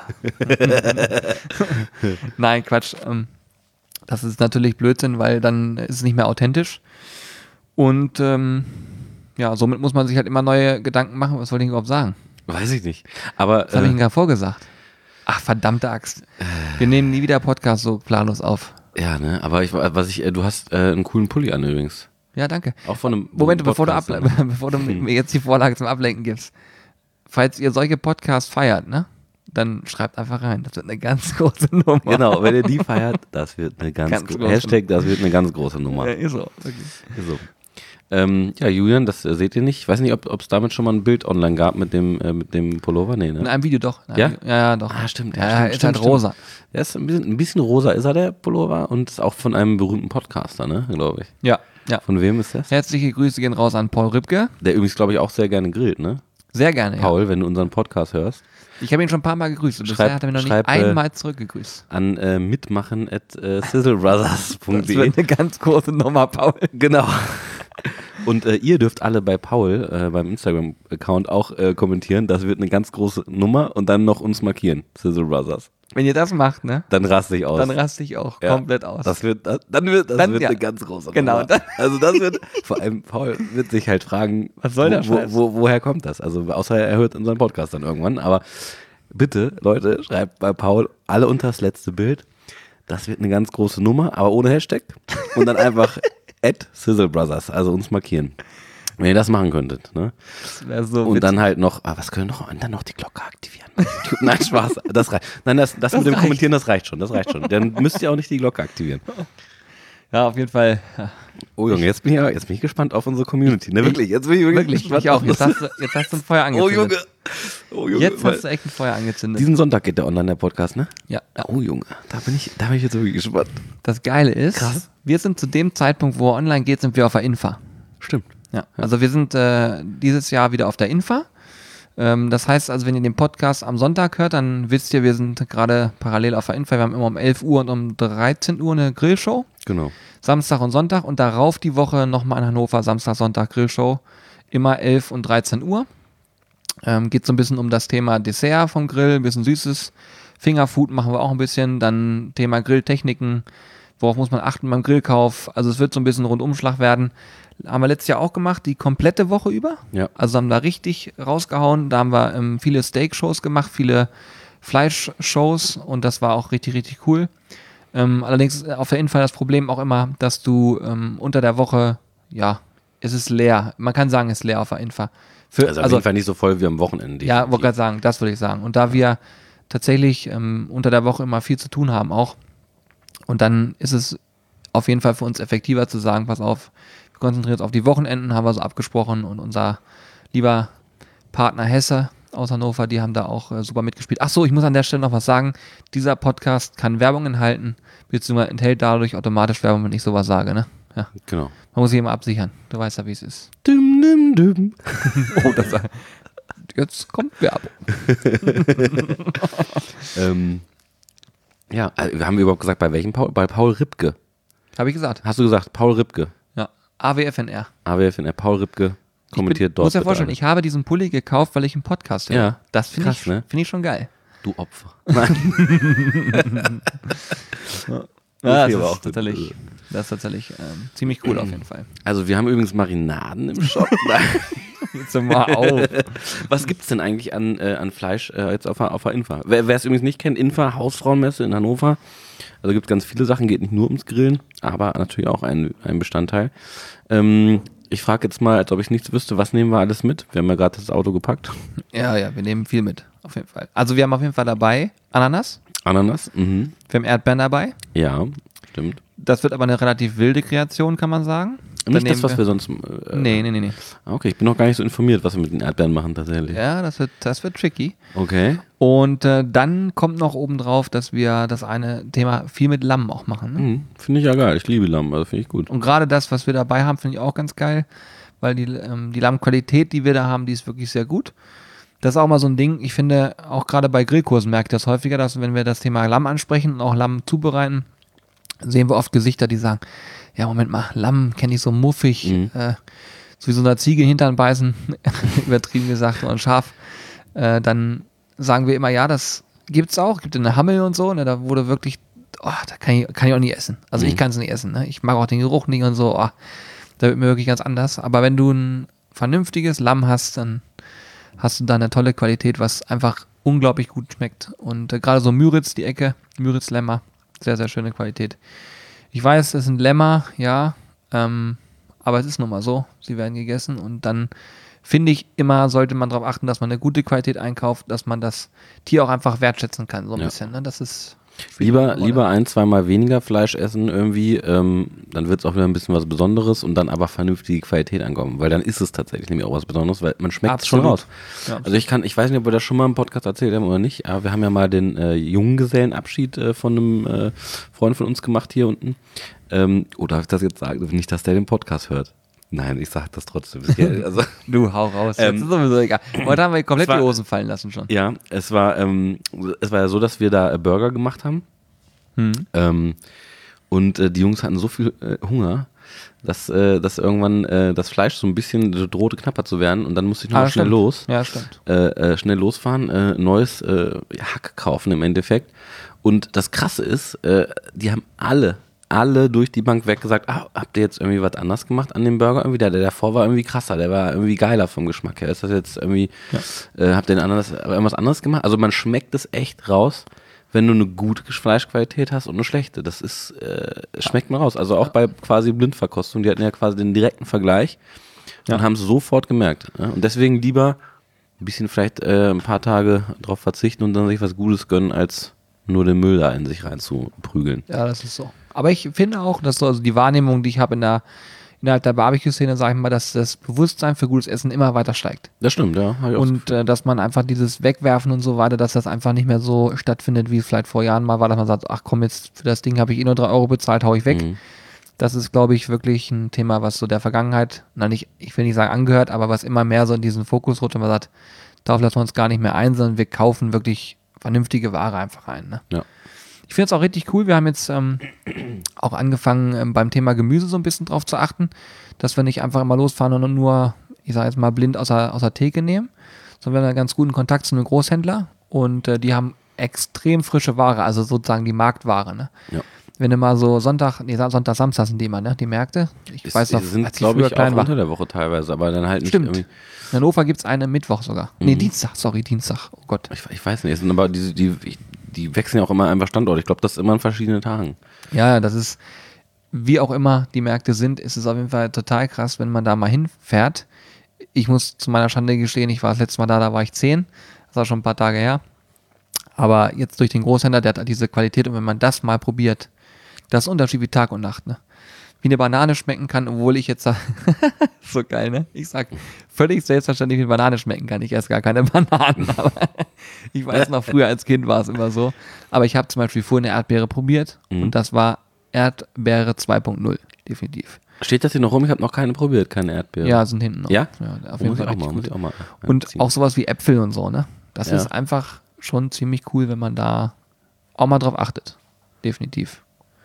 Nein, Quatsch. Ähm, das ist natürlich Blödsinn, weil dann ist es nicht mehr authentisch. Und ähm, ja, somit muss man sich halt immer neue Gedanken machen. Was wollte ich überhaupt sagen? Weiß ich nicht. Aber Was habe ich äh, Ihnen gerade vorgesagt? Ach, verdammte Axt. Wir nehmen nie wieder Podcast so planlos auf. ja, ne, aber ich, was ich, äh, du hast äh, einen coolen Pulli an übrigens. Ja, danke. Auch von einem Moment, bevor du, Podcast, able- bevor du mir jetzt die Vorlage zum Ablenken gibst. Falls ihr solche Podcasts feiert, ne? Dann schreibt einfach rein. Das wird eine ganz große Nummer. Genau, wenn ihr die feiert, das wird eine ganz, Ganz gro- große Hashtag, das wird eine ganz große Nummer. Ja, ist so. Okay. So. Ähm, ja, Julian, das äh, seht ihr nicht. Ich weiß nicht, ob es damit schon mal ein Bild online gab mit dem, äh, mit dem Pullover. Nee, In ne? einem Video doch. In einem Ja? Video. Ja, ja, doch. Ah, stimmt, Ja, ja, ja, stimmt, ist stimmt, halt rosa. Ja, ist ein bisschen, ein bisschen rosa ist er, der Pullover. Und ist auch von einem berühmten Podcaster, ne, glaube ich. Ja, ja. Von wem ist das? Herzliche Grüße gehen raus an Paul Rübke. Der übrigens, glaube ich, auch sehr gerne grillt, ne? Sehr gerne, ja. Paul, wenn du unseren Podcast hörst. Ich habe ihn schon ein paar Mal gegrüßt und Schreib- bisher hat er mir noch nicht schreib, äh, einmal zurückgegrüßt. An äh, mitmachen at äh, sizzlebrothers punkt Das de. wird eine ganz große Nummer, Paul. Genau. Und äh, ihr dürft alle bei Paul, äh, beim Instagram-Account auch äh, kommentieren. Das wird eine ganz große Nummer und dann noch uns markieren, Sizzle Brothers. Wenn ihr das macht, ne? Dann raste ich aus. Dann raste ich auch Ja. komplett aus. Das wird, das, dann wird, das Dann, wird ja. eine ganz große Genau, Nummer. dann- Also das wird, vor allem Paul wird sich halt fragen, Was soll der wo, Scheiß? wo, wo, woher kommt das? Also außer er hört unseren Podcast dann irgendwann. Aber bitte, Leute, schreibt bei Paul alle unter das letzte Bild. Das wird eine ganz große Nummer, aber ohne Hashtag. Und dann einfach at Sizzle Brothers, also uns markieren. Wenn ihr das machen könntet, ne? Das wäre so Und witzig. dann halt noch, ah, was können noch, und dann noch die Glocke aktivieren. Nein, Spaß, das reicht. Nein, das, das, Das mit dem reicht. Kommentieren, das reicht schon, das reicht schon. Dann müsst ihr auch nicht die Glocke aktivieren. Ja, auf jeden Fall. Ja, Oh Junge, jetzt bin ich, jetzt bin ich gespannt auf unsere Community, ne? Wirklich, jetzt bin ich wirklich, wirklich, gespannt ich auch. auf Jetzt unsere- hast, du, jetzt hast du ein Feuer Oh angezündet. Junge, oh Junge. Jetzt weil- hast du echt ein Feuer angezündet. Diesen Sonntag geht der online, der Podcast, ne? Ja, ja. Oh Junge, da bin ich, da bin ich jetzt wirklich gespannt. Das Geile ist, Krass. wir sind zu dem Zeitpunkt, wo er online geht, sind wir auf der Infa. Stimmt. Ja, also wir sind äh, dieses Jahr wieder auf der Infa. Ähm, das heißt also, wenn ihr den Podcast am Sonntag hört, dann wisst ihr, wir sind gerade parallel auf der Infa. Wir haben immer um elf Uhr und um dreizehn Uhr eine Grillshow. Genau. Samstag und Sonntag und darauf die Woche nochmal in Hannover, Samstag, Sonntag Grillshow. Immer elf und dreizehn Uhr. Ähm, geht so ein bisschen um das Thema Dessert vom Grill, ein bisschen Süßes. Fingerfood machen wir auch ein bisschen. Dann Thema Grilltechniken. Worauf muss man achten beim Grillkauf? Also es wird so ein bisschen Rundumschlag werden. Haben wir letztes Jahr auch gemacht, die komplette Woche über. Ja. Also haben da richtig rausgehauen. Da haben wir ähm, viele Steak-Shows gemacht, viele Fleisch-Shows und das war auch richtig, richtig cool. Ähm, allerdings ist auf jeden Fall das Problem auch immer, dass du ähm, unter der Woche, ja, es ist leer. Man kann sagen, es ist leer auf der Infa. Für, Also auf jeden Fall nicht so voll wie am Wochenende. ja, definitiv. wollte gerade sagen, das würde ich sagen. Und da wir tatsächlich ähm, unter der Woche immer viel zu tun haben auch, und dann ist es auf jeden Fall für uns effektiver zu sagen, pass auf, wir konzentrieren uns auf die Wochenenden, haben wir so abgesprochen und unser lieber Partner Hesse aus Hannover, die haben da auch äh, super mitgespielt. Ach so, ich muss an der Stelle noch was sagen. Dieser Podcast kann Werbung enthalten, beziehungsweise enthält dadurch automatisch Werbung, wenn ich sowas sage, ne? Ja. Genau. Man muss sich immer absichern. Du weißt ja, wie es ist. Düm, düm, düm. Oh, das jetzt kommt Werbung. ähm, ja, also, haben wir überhaupt gesagt, bei welchem Paul? Bei Paul Ripke. Habe ich gesagt. Hast du gesagt, Paul Ripke? Ja. A W F N R. A W F N R, Paul Ripke kommentiert ich bin, dort. muss ja bitte vorstellen, alle. ich habe diesen Pulli gekauft, weil ich einen Podcast höre. Ja, Das finde krass, ich, ne? find ich schon geil. Du Opfer. Nein. Ja, Das das, aber auch ist tatsächlich, das ist tatsächlich ähm, ziemlich cool auf jeden Fall. Also wir haben übrigens Marinaden im Shop. Nein. Jetzt mal auf. Was gibt's denn eigentlich an, äh, an Fleisch äh, jetzt auf der, auf der Infa? Wer es übrigens nicht kennt, Infa, Hausfrauenmesse in Hannover. Also gibt es ganz viele Sachen, geht nicht nur ums Grillen, aber natürlich auch ein, ein Bestandteil. Ähm, ich frage jetzt mal, als ob ich nichts wüsste, was nehmen wir alles mit? Wir haben ja gerade das Auto gepackt. Ja, ja, wir nehmen viel mit, auf jeden Fall. Also wir haben auf jeden Fall dabei Ananas, Ananas, mhm. wir haben Erdbeeren dabei, Ja, stimmt. Das wird aber eine relativ wilde Kreation, kann man sagen. Dann Nicht das, nehmen was wir sonst. Äh, Nee, nee, nee, nee. Okay, ich bin noch gar nicht so informiert, was wir mit den Erdbeeren machen tatsächlich. Ja, das wird, das wird tricky. Okay. Und äh, dann kommt noch oben drauf, dass wir das eine Thema viel mit Lamm auch machen. Ne? Mhm, finde ich ja geil. Ich liebe Lamm, also finde ich gut. Und gerade das, was wir dabei haben, finde ich auch ganz geil, weil die, ähm, die Lammqualität, die wir da haben, die ist wirklich sehr gut. Das ist auch mal so ein Ding, ich finde, auch gerade bei Grillkursen merke ich das häufiger, dass wenn wir das Thema Lamm ansprechen und auch Lamm zubereiten, sehen wir oft Gesichter, die sagen, ja, Moment mal, Lamm kenne ich so muffig, Mhm. äh, so wie so einer Ziege Hintern beißen, übertrieben gesagt, und Schaf. Äh, dann sagen wir immer, ja, das gibt's auch, gibt eine Hammel und so, ne, da wurde wirklich, oh, da kann ich, kann ich auch nie essen. Also Mhm. ich kann es nicht essen, ne? Ich mag auch den Geruch nicht und so, oh, da wird mir wirklich ganz anders. Aber wenn du ein vernünftiges Lamm hast, dann hast du da eine tolle Qualität, was einfach unglaublich gut schmeckt. Und äh, gerade so Müritz, die Ecke, Müritz-Lämmer, sehr, sehr schöne Qualität. Ich weiß, es sind Lämmer, ja, ähm, aber es ist nun mal so, sie werden gegessen und dann finde ich immer, sollte man darauf achten, dass man eine gute Qualität einkauft, dass man das Tier auch einfach wertschätzen kann, so ein Ja. bisschen, ne? Das ist Lieber, lieber ein, zweimal weniger Fleisch essen irgendwie, ähm, dann wird es auch wieder ein bisschen was Besonderes und dann aber vernünftige Qualität ankommen, weil dann ist es tatsächlich nämlich auch was Besonderes, weil man schmeckt es schon Absolut. raus. Ja, Also ich kann, ich weiß nicht, ob wir das schon mal im Podcast erzählt haben oder nicht, aber wir haben ja mal den äh, Junggesellenabschied äh, von einem äh, Freund von uns gemacht hier unten. Ähm, oder darf ich das jetzt sagen? Nicht, dass der den Podcast hört. Nein, ich sag das trotzdem. Also, du, hau raus. Ähm, das ist sowieso egal. Heute haben wir komplett es war- die Hosen fallen lassen schon. ja, es war, ähm, es war ja so, dass wir da äh, Burger gemacht haben. Hm. Ähm, und äh, die Jungs hatten so viel äh, Hunger, dass, äh, dass irgendwann äh, das Fleisch so ein bisschen drohte knapper zu werden und dann musste ich noch Ah, mal schnell stimmt. los. Ja, stimmt. Äh, äh, schnell losfahren, äh, neues äh, Hack kaufen im Endeffekt. Und das Krasse ist, äh, die haben alle, alle durch die Bank weg gesagt, ah, habt ihr jetzt irgendwie was anders gemacht an dem Burger? Irgendwie der, der davor war irgendwie krasser, der war irgendwie geiler vom Geschmack her. Ist das jetzt irgendwie, äh, habt ihr ein anderes, irgendwas anderes gemacht? Also man schmeckt es echt raus, wenn du eine gute Fleischqualität hast und eine schlechte. Das ist, äh, schmeckt man raus. Also auch bei quasi Blindverkostung, die hatten ja quasi den direkten Vergleich und Ja. haben es sofort gemerkt. Ja? Und deswegen lieber ein bisschen vielleicht äh, ein paar Tage drauf verzichten und dann sich was Gutes gönnen, als nur den Müll da in sich reinzuprügeln. Ja, das ist so. Aber ich finde auch, dass so also die Wahrnehmung, die ich habe in der innerhalb der Barbecue-Szene, sage ich mal, dass das Bewusstsein für gutes Essen immer weiter steigt. Das stimmt, ja. Hab ich auch Und äh, dass man einfach dieses Wegwerfen und so weiter, dass das einfach nicht mehr so stattfindet, wie es vielleicht vor Jahren mal war, dass man sagt, ach komm, jetzt für das Ding habe ich eh nur drei Euro bezahlt, hau ich weg. Mhm. Das ist, glaube ich, wirklich ein Thema, was so der Vergangenheit, na nicht, ich will nicht sagen angehört, aber was immer mehr so in diesen Fokus rutscht und man sagt, darauf lassen wir uns gar nicht mehr ein, sondern wir kaufen wirklich vernünftige Ware einfach ein. Ne? Ja. Ich finde es auch richtig cool. Wir haben jetzt ähm, auch angefangen, ähm, beim Thema Gemüse so ein bisschen drauf zu achten, dass wir nicht einfach immer losfahren und nur, ich sage jetzt mal, blind aus der, aus der Theke nehmen, sondern wir haben einen ganz guten Kontakt zu einem Großhändler und äh, die haben extrem frische Ware, also sozusagen die Marktware. Ne? Ja. Wenn du mal so Sonntag, nee, Sonntag, Samstag sind die immer, ne? Die Märkte. Ich Es, weiß noch, die sind, als ich glaube früher ich, auch klein war. unter der Woche teilweise, aber dann halt nicht Stimmt. irgendwie. In Hannover gibt es eine Mittwoch sogar. Nee, Mhm. Dienstag, sorry, Dienstag. Oh Gott. Ich, ich weiß nicht, es sind aber diese, die, die, die wechseln ja auch immer einfach Standort. Ich glaube, das ist immer an verschiedenen Tagen. Ja, das ist, wie auch immer die Märkte sind, ist es auf jeden Fall total krass, wenn man da mal hinfährt. Ich muss zu meiner Schande gestehen, ich war das letzte Mal da, da war ich zehn. Das war schon ein paar Tage her. Aber jetzt durch den Großhändler, der hat diese Qualität und wenn man das mal probiert, das ist ein Unterschied wie Tag und Nacht, ne? Wie eine Banane schmecken kann, obwohl ich jetzt sage, so geil, ne? Ich sag völlig selbstverständlich, wie eine Banane schmecken kann. Ich esse gar keine Bananen, aber ich weiß noch, früher als Kind war es immer so. Aber ich habe zum Beispiel vorhin eine Erdbeere probiert Mhm. und das war Erdbeere zwei Punkt null, definitiv. Steht das hier noch rum? Ich habe noch keine probiert, keine Erdbeere. Ja, sind hinten noch. Ja? ja auf jeden muss ich Fall auch mal, richtig muss ich gut. auch mal. Und ziehen. auch sowas wie Äpfel und so, ne? Das Ja. ist einfach schon ziemlich cool, wenn man da auch mal drauf achtet. Definitiv.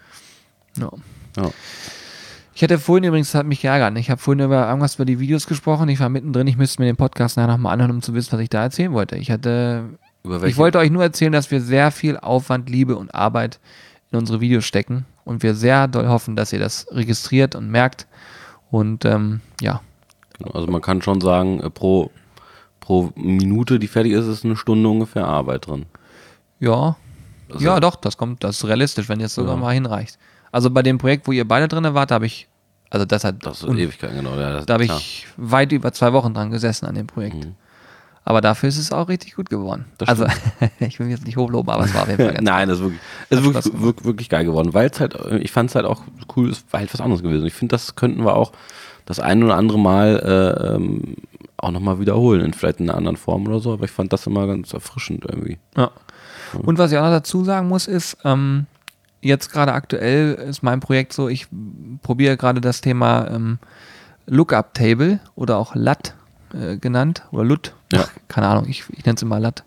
Ja. Ja. Ich hatte vorhin übrigens, das hat mich geärgert, ne? Ich habe vorhin über irgendwas über die Videos gesprochen, ich war mittendrin, ich müsste mir den Podcast nachher nochmal anhören, um zu wissen, was ich da erzählen wollte. Ich hatte, Über ich welche? wollte euch nur erzählen, dass wir sehr viel Aufwand, Liebe und Arbeit in unsere Videos stecken und wir sehr doll hoffen, dass ihr das registriert und merkt und ähm, ja, Genau, also man kann schon sagen, äh, pro, pro Minute, die fertig ist, ist eine Stunde ungefähr Arbeit drin. ja, Also- ja doch, das kommt, das ist realistisch, wenn jetzt sogar Ja. mal hinreicht. Also bei dem Projekt, wo ihr beide drin wart, habe ich, also das hat, Das ist und Ewigkeit, genau. Ja, das, da habe klar. ich weit über zwei Wochen dran gesessen an dem Projekt. Mhm. Aber dafür ist es auch richtig gut geworden. Das also, ich will mich jetzt nicht hochloben, aber es war auf jeden Fall ganz Nein, das ist wirklich, das ist wirklich, wirklich, wirklich geil geworden, weil es halt, ich fand es halt auch cool, es war halt was anderes gewesen. Ich finde, das könnten wir auch das ein oder andere Mal äh, ähm, auch nochmal wiederholen, in vielleicht in einer anderen Form oder so, aber ich fand das immer ganz erfrischend irgendwie. Ja. Und was ich auch noch dazu sagen muss, ist, ähm, jetzt gerade aktuell ist mein Projekt so, ich probiere gerade das Thema ähm, Lookup-Table oder auch L U T äh, genannt, oder L U T, Ja. keine Ahnung, ich, ich nenne es immer L U T,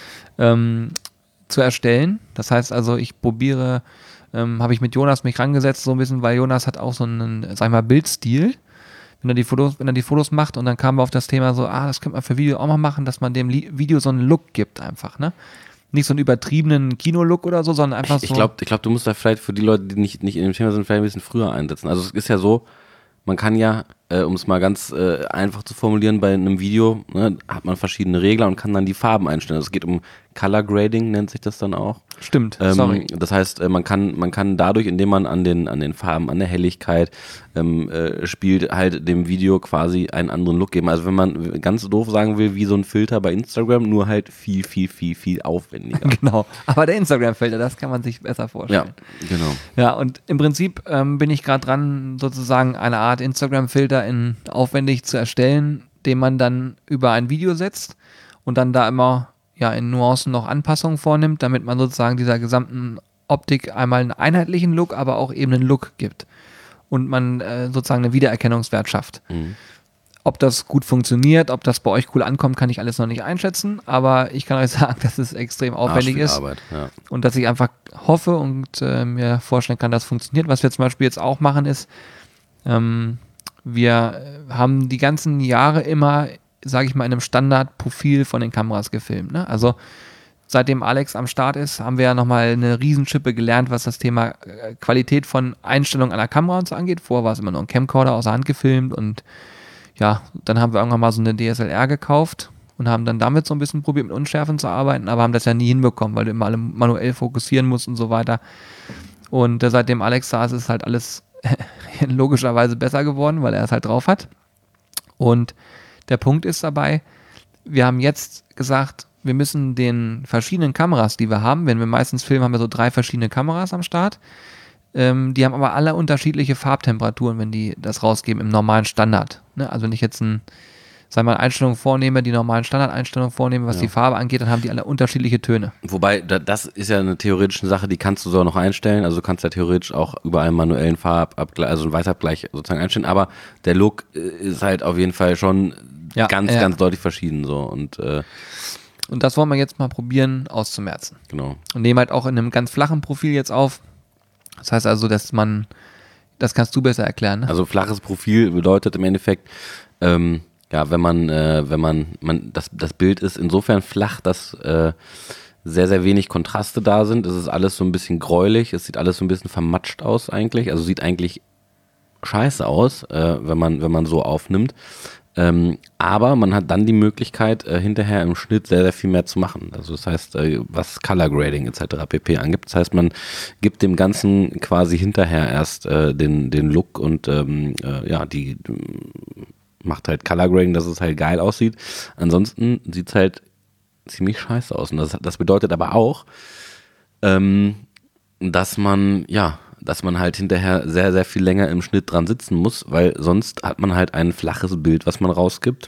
ähm, zu erstellen. Das heißt also, ich probiere, ähm, habe ich mit Jonas mich rangesetzt, so ein bisschen, weil Jonas hat auch so einen, sag ich mal, Bildstil, wenn er die Fotos, wenn er die Fotos macht, und dann kamen wir auf das Thema so, ah, das könnte man für Video auch mal machen, dass man dem Li- Video so einen Look gibt einfach, ne? Nicht so einen übertriebenen Kino-Look oder so, sondern einfach Ich so. glaube, ich glaub, du musst da vielleicht für die Leute, die nicht, nicht in dem Thema sind, vielleicht ein bisschen früher einsetzen. Also es ist ja so, man kann ja, äh, um es mal ganz äh, einfach zu formulieren, bei einem Video, ne, hat man verschiedene Regler und kann dann die Farben einstellen. Also es geht um Color Grading, nennt sich das dann auch. Stimmt, Ähm, sorry. Das heißt, äh, man kann, man kann dadurch, indem man an den, an den Farben, an der Helligkeit ähm, äh, spielt, halt dem Video quasi einen anderen Look geben. Also wenn man ganz doof sagen will, wie so ein Filter bei Instagram, nur halt viel, viel, viel, viel aufwendiger. Genau. Aber der Instagram-Filter, das kann man sich besser vorstellen. Ja, genau. Ja, und im Prinzip ähm, bin ich gerade dran, sozusagen eine Art Instagram-Filter in aufwendig zu erstellen, den man dann über ein Video setzt und dann da immer ja in Nuancen noch Anpassungen vornimmt, damit man sozusagen dieser gesamten Optik einmal einen einheitlichen Look, aber auch eben einen Look gibt und man äh, sozusagen einen Wiedererkennungswert schafft. Mhm. Ob das gut funktioniert, ob das bei euch cool ankommt, kann ich alles noch nicht einschätzen, aber ich kann euch sagen, dass es extrem aufwendig ist Arbeit, ja. und dass ich einfach hoffe und äh, mir vorstellen kann, dass es funktioniert. Was wir zum Beispiel jetzt auch machen ist, ähm, wir haben die ganzen Jahre immer, sage ich mal, in einem Standardprofil von den Kameras gefilmt. Ne? Also seitdem Alex am Start ist, haben wir ja nochmal eine Riesenschippe gelernt, was das Thema äh, Qualität von Einstellungen einer Kamera und so angeht. Vorher war es immer nur ein Camcorder aus der Hand gefilmt und ja, dann haben wir irgendwann mal so eine D S L R gekauft und haben dann damit so ein bisschen probiert, mit Unschärfen zu arbeiten, aber haben das ja nie hinbekommen, weil du immer alle manuell fokussieren musst und so weiter. Und äh, seitdem Alex da ist, ist halt alles logischerweise besser geworden, weil er es halt drauf hat. Und der Punkt ist dabei, wir haben jetzt gesagt, wir müssen den verschiedenen Kameras, die wir haben, wenn wir meistens filmen, haben wir so drei verschiedene Kameras am Start. Ähm, die haben aber alle unterschiedliche Farbtemperaturen, wenn die das rausgeben im normalen Standard. Ne? Also wenn ich jetzt ein, sagen wir mal, Einstellungen vornehme, die normalen Standardeinstellungen vornehme, was Ja. die Farbe angeht, dann haben die alle unterschiedliche Töne. Wobei, da, das ist ja eine theoretische Sache, die kannst du so noch einstellen. Also du kannst ja theoretisch auch über einen manuellen Farbabgleich, also einen Weißabgleich sozusagen einstellen. Aber der Look äh, ist halt auf jeden Fall schon Ja, ganz, ja. ganz deutlich verschieden so. Und äh, Und das wollen wir jetzt mal probieren auszumerzen. genau. Und nehmen halt auch in einem ganz flachen Profil jetzt auf. Das heißt also, dass man, das kannst du besser erklären, ne? Also flaches Profil bedeutet im Endeffekt, ähm, ja, wenn man, äh, wenn man, man das, das Bild ist insofern flach, dass äh, sehr, sehr wenig Kontraste da sind. Es ist alles so ein bisschen gräulich, es sieht alles so ein bisschen vermatscht aus eigentlich. Also sieht eigentlich scheiße aus, äh, wenn man, wenn man so aufnimmt. Ähm, aber man hat dann die Möglichkeit, äh, hinterher im Schnitt sehr, sehr viel mehr zu machen. Also das heißt, äh, was Color Grading et cetera pp. Angibt. Das heißt, man gibt dem Ganzen quasi hinterher erst äh, den, den Look und ähm, äh, ja, die äh, macht halt Color Grading, dass es halt geil aussieht. Ansonsten sieht es halt ziemlich scheiße aus. Und das, das bedeutet aber auch, ähm, dass man, ja, dass man halt hinterher sehr, sehr viel länger im Schnitt dran sitzen muss, weil sonst hat man halt ein flaches Bild, was man rausgibt.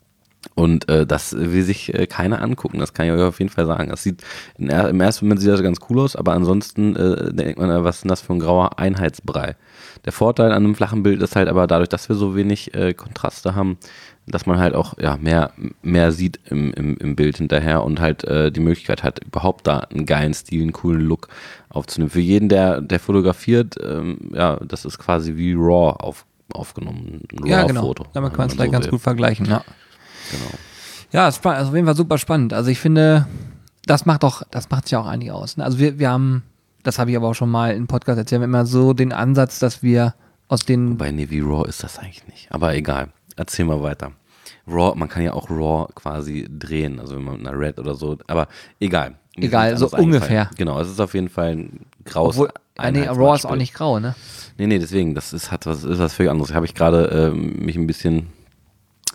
Und äh, das will sich äh, keiner angucken, das kann ich euch auf jeden Fall sagen. Das sieht in er, im ersten Moment sieht das ganz cool aus, aber ansonsten äh, denkt man, äh, was ist denn das für ein grauer Einheitsbrei? Der Vorteil an einem flachen Bild ist halt aber dadurch, dass wir so wenig äh, Kontraste haben, dass man halt auch ja mehr, mehr sieht im, im, im Bild hinterher und halt äh, die Möglichkeit hat, überhaupt da einen geilen Stil, einen coolen Look aufzunehmen. Für jeden, der, der fotografiert, ähm, ja, das ist quasi wie RAW auf, aufgenommen, ein Ja, genau. RAW-Foto. Damit kann man es wenn vielleicht so ganz will. gut vergleichen, ja. Genau. Ja, ist spannend, also auf jeden Fall super spannend. Also ich finde, das macht doch, das macht ja auch einige aus. Ne? Also wir, wir haben, das habe ich aber auch schon mal im Podcast erzählt, wir haben immer so den Ansatz, dass wir aus den, Bei nee, wie RAW ist das eigentlich nicht. Aber egal, erzähl mal weiter. RAW, man kann ja auch RAW quasi drehen, also wenn man mit einer Red oder so, aber egal. Mir ist Egal, nichts so anderes ungefähr. eingefallen. Genau, es ist auf jeden Fall ein graues obwohl, ah, nee, RAW ist auch Einheitsmaßspiel. nicht grau, ne? Nee, nee, deswegen, das ist, hat was, ist was völlig anderes. Habe ich gerade ähm, mich ein bisschen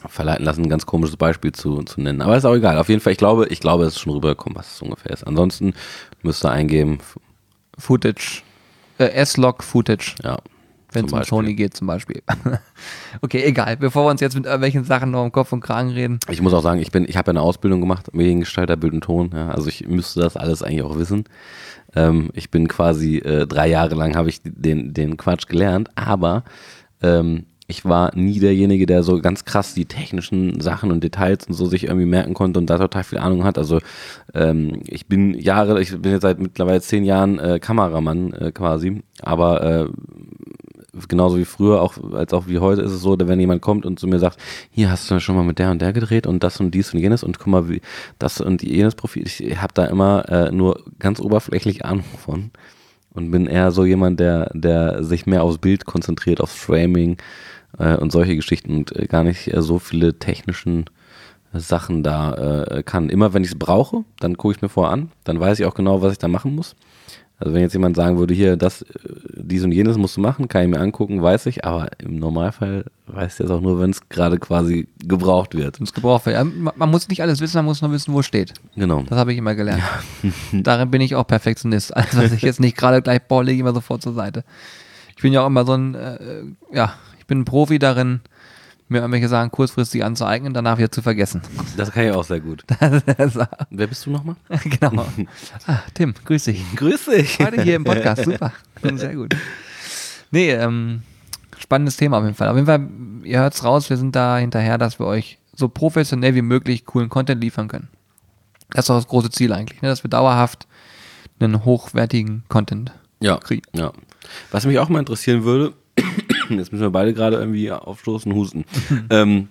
verleiten lassen, ein ganz komisches Beispiel zu, zu nennen. Aber ist auch egal. Auf jeden Fall, ich glaube, ich glaube, es ist schon rübergekommen, was es ungefähr ist. Ansonsten müsst ihr eingeben. Footage, äh, S-Log-Footage. Ja. Wenn es um Sony geht zum Beispiel. Okay, egal. Bevor wir uns jetzt mit irgendwelchen Sachen noch im Kopf und Kragen reden. Ich muss auch sagen, ich bin, ich habe ja eine Ausbildung gemacht, Mediengestalter, Bild und Ton. Ja, also ich müsste das alles eigentlich auch wissen. Ähm, ich bin quasi äh, drei Jahre lang habe ich den, den Quatsch gelernt, aber ähm, ich war nie derjenige, der so ganz krass die technischen Sachen und Details und so sich irgendwie merken konnte und da total viel Ahnung hat. Also ähm, ich bin Jahre, ich bin jetzt seit mittlerweile zehn Jahren äh, Kameramann äh, quasi, aber äh, genauso wie früher, auch als auch wie heute ist es so, wenn jemand kommt und zu mir sagt, hier hast du schon mal mit der und der gedreht und das und dies und jenes und guck mal, wie das und jenes Profil. Ich habe da immer äh, nur ganz oberflächlich Ahnung von und bin eher so jemand, der, der sich mehr aufs Bild konzentriert, aufs Framing äh, und solche Geschichten und äh, gar nicht äh, so viele technischen Sachen da äh, kann. Immer wenn ich es brauche, dann gucke ich mir vorher an, dann weiß ich auch genau, was ich da machen muss. Also wenn jetzt jemand sagen würde, hier, das, dies und jenes musst du machen, kann ich mir angucken, weiß ich, aber im Normalfall weiß ich das auch nur, wenn es gerade quasi gebraucht wird. Wenn es gebraucht wird. Ja, man muss nicht alles wissen, man muss nur wissen, wo es steht. Genau. Das habe ich immer gelernt. Ja. Darin bin ich auch Perfektionist. Also was ich jetzt nicht gerade gleich baue, lege ich immer sofort zur Seite. Ich bin ja auch immer so ein, äh, ja, ich bin ein Profi darin, mir irgendwelche Sachen kurzfristig anzueignen, danach wieder zu vergessen. Das kann ich auch sehr gut. Wer bist du nochmal? Genau. Ah, Tim, grüß dich. Grüß dich. Heute hier im Podcast, super. Sehr gut. Nee, ähm, spannendes Thema auf jeden Fall. Auf jeden Fall, ihr hört es raus, wir sind da hinterher, dass wir euch so professionell wie möglich coolen Content liefern können. Das ist auch das große Ziel eigentlich, ne? Dass wir dauerhaft einen hochwertigen Content ja, kriegen. Ja. Was mich auch mal interessieren würde, jetzt müssen wir beide gerade irgendwie aufstoßen, husten. ähm,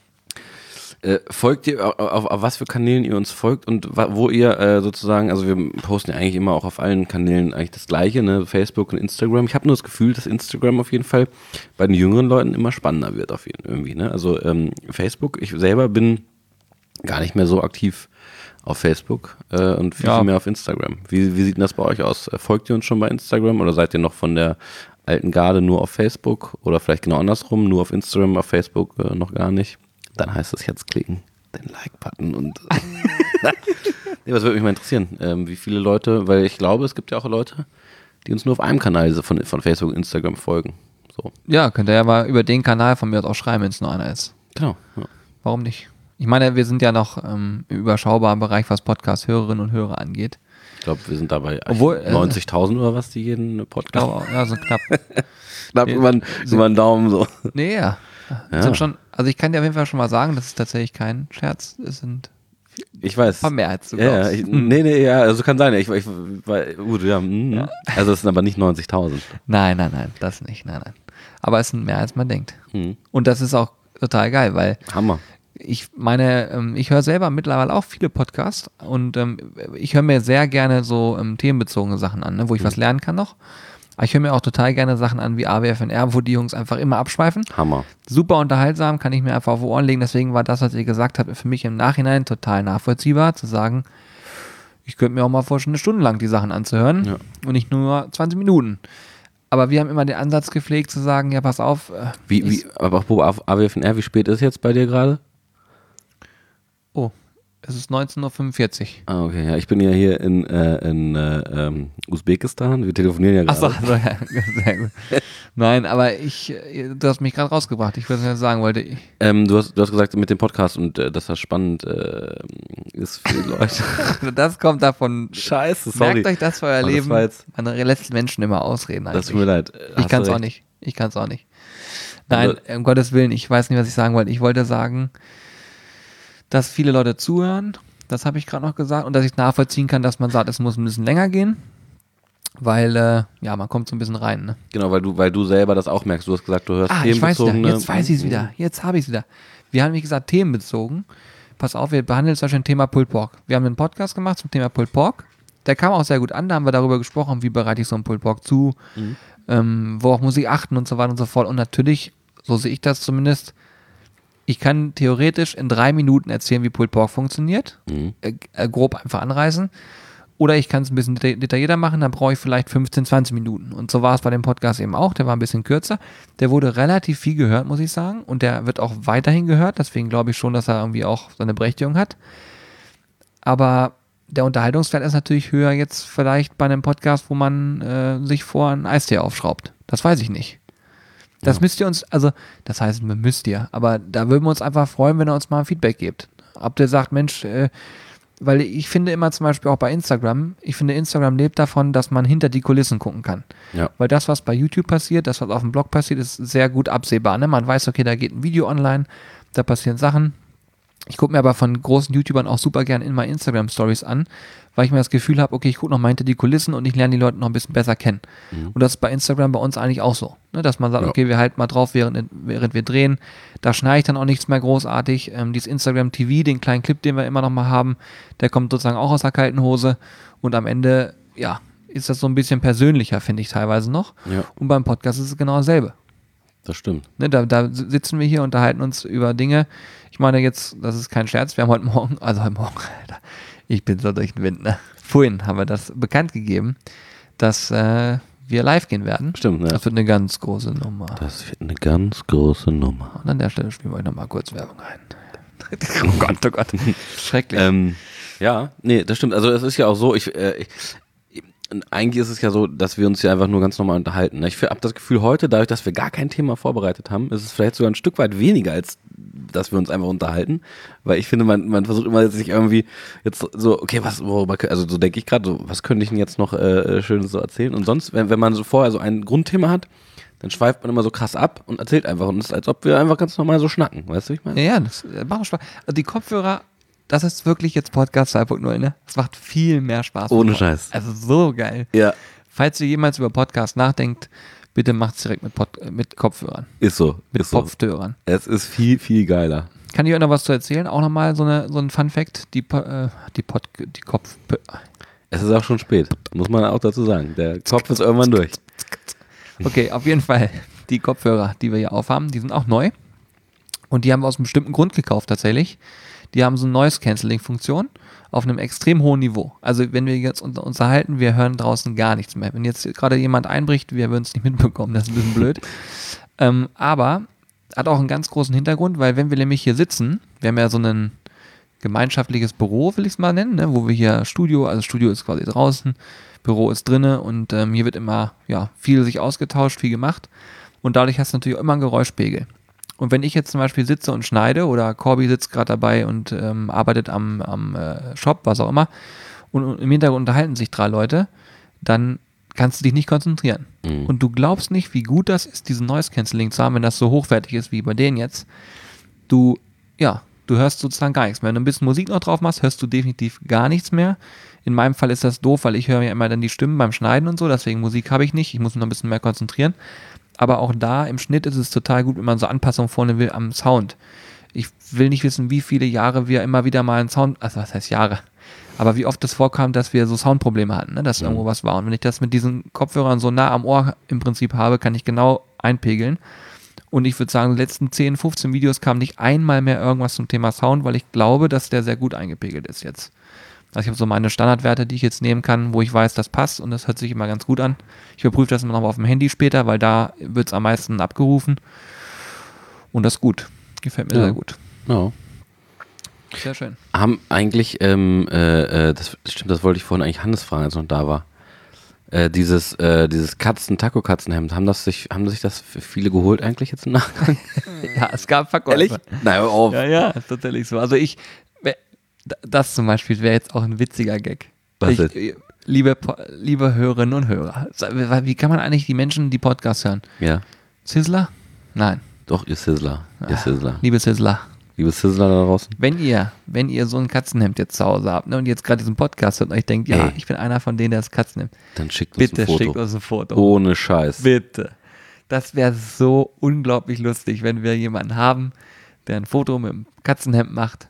äh, folgt ihr, auf, auf, auf was für Kanälen ihr uns folgt und wo ihr äh, sozusagen, also wir posten ja eigentlich immer auch auf allen Kanälen eigentlich das Gleiche, ne? Facebook und Instagram. Ich habe nur das Gefühl, dass Instagram auf jeden Fall bei den jüngeren Leuten immer spannender wird auf jeden irgendwie. Ne? Also ähm, Facebook, ich selber bin gar nicht mehr so aktiv auf Facebook äh, und viel, ja. viel mehr auf Instagram. Wie, wie sieht denn das bei euch aus? Folgt ihr uns schon bei Instagram oder seid ihr noch von der alten Garde nur auf Facebook oder vielleicht genau andersrum, nur auf Instagram, auf Facebook äh, noch gar nicht? Dann heißt es jetzt klicken, den Like-Button und nee, was würde mich mal interessieren, ähm, wie viele Leute, weil ich glaube, es gibt ja auch Leute, die uns nur auf einem Kanal von, von Facebook und Instagram folgen. So. Ja, könnt ihr ja mal über den Kanal von mir auch schreiben, wenn es nur einer ist. Genau. Ja. Warum nicht? Ich meine, wir sind ja noch ähm, im überschaubaren Bereich, was Podcast-Hörerinnen und Hörer angeht. Ich glaube, wir sind dabei äh, neunzigtausend oder was, die jeden Podcast. Glaube, ja, so knapp. knapp nee, über, über den Daumen so. Nee, ja. ja. Sind schon, also ich kann dir auf jeden Fall schon mal sagen, das ist tatsächlich kein Scherz. Es sind ich weiß. ein paar mehr als du ja, glaubst. Ja, ich, nee, nee, ja, also kann sein. Ich, ich, weil, gut, ja, mm, ja. Also es sind aber nicht neunzigtausend. Nein, nein, nein, das nicht, nein, nein. Aber es sind mehr als man denkt. Mhm. Und das ist auch total geil, weil Hammer. Ich meine, ich höre selber mittlerweile auch viele Podcasts und ich höre mir sehr gerne so themenbezogene Sachen an, ne, wo ich mhm. was lernen kann noch. Aber ich höre mir auch total gerne Sachen an wie A W F N R, wo die Jungs einfach immer abschweifen. Hammer. Super unterhaltsam, kann ich mir einfach auf die Ohren legen. Deswegen war das, was ihr gesagt habt, für mich im Nachhinein total nachvollziehbar, zu sagen, ich könnte mir auch mal vorstellen, eine Stunde lang die Sachen anzuhören ja. und nicht nur zwanzig Minuten. Aber wir haben immer den Ansatz gepflegt, zu sagen, ja, pass auf. Äh, wie, wie, aber auf A W F N R, wie spät ist es jetzt bei dir gerade? Oh, es ist neunzehn Uhr fünfundvierzig. Ah, okay, ja, ich bin ja hier in, äh, in äh, ähm, Usbekistan, wir telefonieren ja gerade. Achso, ja, sehr gut. Nein, aber ich, du hast mich gerade rausgebracht, ich würde es nicht sagen, wollte ich. Ähm, du, hast, du hast gesagt, mit dem Podcast und äh, dass das spannend äh, ist für die Leute. Das kommt davon. Scheiße, sorry. Merkt euch das für euer oh, Leben. Das Meine letzten Menschen immer ausreden eigentlich. Das tut mir leid. Ich kann es auch nicht. Ich kann es auch nicht. Nein, also, um Gottes Willen, ich weiß nicht, was ich sagen wollte. Ich wollte sagen, dass viele Leute zuhören, das habe ich gerade noch gesagt, und dass ich nachvollziehen kann, dass man sagt, es muss ein bisschen länger gehen, weil, äh, ja, man kommt so ein bisschen rein. Ne? Genau, weil du, weil du selber das auch merkst. Du hast gesagt, du hörst ah, themenbezogene. Ich weiß wieder. Jetzt weiß ich es wieder. Jetzt habe ich es wieder. Wir haben, wie gesagt, themenbezogen. Pass auf, wir behandeln zum Beispiel ein Thema Pulled Pork. Wir haben einen Podcast gemacht zum Thema Pulled Pork. Der kam auch sehr gut an. Da haben wir darüber gesprochen, wie bereite ich so einen Pulled Pork zu, mhm. ähm, worauf muss ich achten und so weiter und so fort. Und natürlich, so sehe ich das zumindest, ich kann theoretisch in drei Minuten erzählen, wie Pulled Pork funktioniert, mhm. äh, äh, grob einfach anreißen. Oder ich kann es ein bisschen deta- detaillierter machen, dann brauche ich vielleicht fünfzehn, zwanzig Minuten. Und so war es bei dem Podcast eben auch. Der war ein bisschen kürzer. Der wurde relativ viel gehört, muss ich sagen. Und der wird auch weiterhin gehört. Deswegen glaube ich schon, dass er irgendwie auch seine Berechtigung hat. Aber der Unterhaltungswert ist natürlich höher jetzt vielleicht bei einem Podcast, wo man äh, sich vor einen Eistee aufschraubt. Das weiß ich nicht. Das ja. müsst ihr uns, also das heißt, müsst ihr. Aber da würden wir uns einfach freuen, wenn ihr uns mal ein Feedback gebt. Ob der sagt, Mensch, äh, weil ich finde immer zum Beispiel auch bei Instagram, ich finde Instagram lebt davon, dass man hinter die Kulissen gucken kann. Ja. Weil das, was bei YouTube passiert, das, was auf dem Blog passiert, ist sehr gut absehbar. Ne? Man weiß, okay, da geht ein Video online, da passieren Sachen. Ich gucke mir aber von großen YouTubern auch super gern in meine Instagram-Stories an, weil ich mir das Gefühl habe, okay, ich gucke noch mal hinter die Kulissen und ich lerne die Leute noch ein bisschen besser kennen. Mhm. Und das ist bei Instagram bei uns eigentlich auch so, ne? Dass man sagt, ja. okay, wir halten mal drauf, während, während wir drehen. Da schneide ich dann auch nichts mehr großartig. Ähm, dieses Instagram-T V, den kleinen Clip, den wir immer noch mal haben, der kommt sozusagen auch aus der kalten Hose. Und am Ende, ja, ist das so ein bisschen persönlicher, finde ich teilweise noch. Ja. Und beim Podcast ist es genau dasselbe. Das stimmt. Ne, da, da sitzen wir hier, unterhalten uns über Dinge. Ich meine jetzt, das ist kein Scherz, wir haben heute Morgen, also heute Morgen, Alter, ich bin so durch den Wind, ne? Vorhin haben wir das bekannt gegeben, dass äh, wir live gehen werden. Stimmt, ne? Das wird eine ganz große Nummer. Das wird eine ganz große Nummer. Und an der Stelle spielen wir euch nochmal kurz Werbung ein. Oh Gott, oh Gott. Schrecklich. Ähm, ja, nee, das stimmt. Also es ist ja auch so, ich, äh, ich eigentlich ist es ja so, dass wir uns hier einfach nur ganz normal unterhalten. Ich habe das Gefühl, heute, dadurch, dass wir gar kein Thema vorbereitet haben, ist es vielleicht sogar ein Stück weit weniger, als dass wir uns einfach unterhalten. Weil ich finde, man, man versucht immer sich irgendwie jetzt so, okay, was, worüber, also so denke ich gerade, so, was könnte ich denn jetzt noch äh, Schönes so erzählen? Und sonst, wenn, wenn man so vorher so ein Grundthema hat, dann schweift man immer so krass ab und erzählt einfach. Und es ist, als ob wir einfach ganz normal so schnacken. Weißt du, wie ich meine? Ja, ja, das macht Spaß. Also die Kopfhörer, das ist wirklich jetzt Podcast zwei Punkt null, ne? Es macht viel mehr Spaß. Ohne Scheiß. Also so geil. Ja. Falls ihr jemals über Podcast nachdenkt, bitte macht's direkt mit, Pod, mit Kopfhörern. Ist so. Mit ist Kopfhörern. So. Es ist viel, viel geiler. Kann ich euch noch was zu erzählen? Auch nochmal so, eine, so ein Fun-Fact. Die, äh, die, Pod, die Kopf... Es ist auch schon spät, muss man auch dazu sagen. Der Kopf ist irgendwann durch. Okay, auf jeden Fall. Die Kopfhörer, die wir hier aufhaben, die sind auch neu. Und die haben wir aus einem bestimmten Grund gekauft tatsächlich. Die haben so eine Noise-Canceling-Funktion auf einem extrem hohen Niveau. Also wenn wir jetzt uns unterhalten, wir hören draußen gar nichts mehr. Wenn jetzt gerade jemand einbricht, wir würden es nicht mitbekommen, das ist ein bisschen blöd. ähm, aber hat auch einen ganz großen Hintergrund, weil wenn wir nämlich hier sitzen, wir haben ja so ein gemeinschaftliches Büro, will ich es mal nennen, ne, wo wir hier Studio, also Studio ist quasi draußen, Büro ist drinne und ähm, hier wird immer ja, viel sich ausgetauscht, viel gemacht und dadurch hast du natürlich auch immer einen Geräuschpegel. Und wenn ich jetzt zum Beispiel sitze und schneide oder Corby sitzt gerade dabei und ähm, arbeitet am, am äh, Shop, was auch immer, und, und im Hintergrund unterhalten sich drei Leute, dann kannst du dich nicht konzentrieren. Mhm. Und du glaubst nicht, wie gut das ist, diesen Noise-Canceling zu haben, wenn das so hochwertig ist wie bei denen jetzt. Du, ja, du hörst sozusagen gar nichts mehr. Wenn du ein bisschen Musik noch drauf machst, hörst du definitiv gar nichts mehr. In meinem Fall ist das doof, weil ich höre ja immer dann die Stimmen beim Schneiden und so, deswegen Musik habe ich nicht. Ich muss mich noch ein bisschen mehr konzentrieren. Aber auch da im Schnitt ist es total gut, wenn man so Anpassungen vornehmen will am Sound. Ich will nicht wissen, wie viele Jahre wir immer wieder mal einen Sound, also was heißt Jahre, aber wie oft es vorkam, dass wir so Soundprobleme hatten, ne? Dass mhm. irgendwo was war. Und wenn ich das mit diesen Kopfhörern so nah am Ohr im Prinzip habe, kann ich genau einpegeln. Und ich würde sagen, in den letzten zehn, fünfzehn Videos kam nicht einmal mehr irgendwas zum Thema Sound, weil ich glaube, dass der sehr gut eingepegelt ist jetzt. Also ich habe so meine Standardwerte, die ich jetzt nehmen kann, wo ich weiß, das passt und das hört sich immer ganz gut an. Ich überprüfe das immer noch mal auf dem Handy später, weil da wird es am meisten abgerufen. Und das ist gut. Gefällt mir ja. sehr gut. Ja. Sehr schön. Haben eigentlich, ähm, äh, das stimmt, das wollte ich vorhin eigentlich Hannes fragen, als er noch da war. Äh, dieses, äh, dieses Katzen, Taco-Katzenhemd, haben das sich, haben sich das für viele geholt eigentlich jetzt im Nachgang? Ja, es gab Verkäufer. Ehrlich? Nein, hör auf. Ja, ja, ist tatsächlich so. Also ich, das zum Beispiel wäre jetzt auch ein witziger Gag. Was ich, liebe, liebe Hörerinnen und Hörer, wie kann man eigentlich die Menschen, die Podcasts hören? Ja. Sizzler? Nein. Doch, ihr Sizzler. Ihr Sizzler. Liebe Sizzler. Liebe Sizzler da draußen. Wenn ihr, wenn ihr so ein Katzenhemd jetzt zu Hause habt, ne, und jetzt gerade diesen Podcast hört und euch denkt, ja, Ey. ich bin einer von denen, der das Katzenhemd. Dann schickt uns Bitte ein Foto. schickt uns ein Foto. Ohne Scheiß. Bitte. Das wäre so unglaublich lustig, wenn wir jemanden haben, der ein Foto mit dem Katzenhemd macht.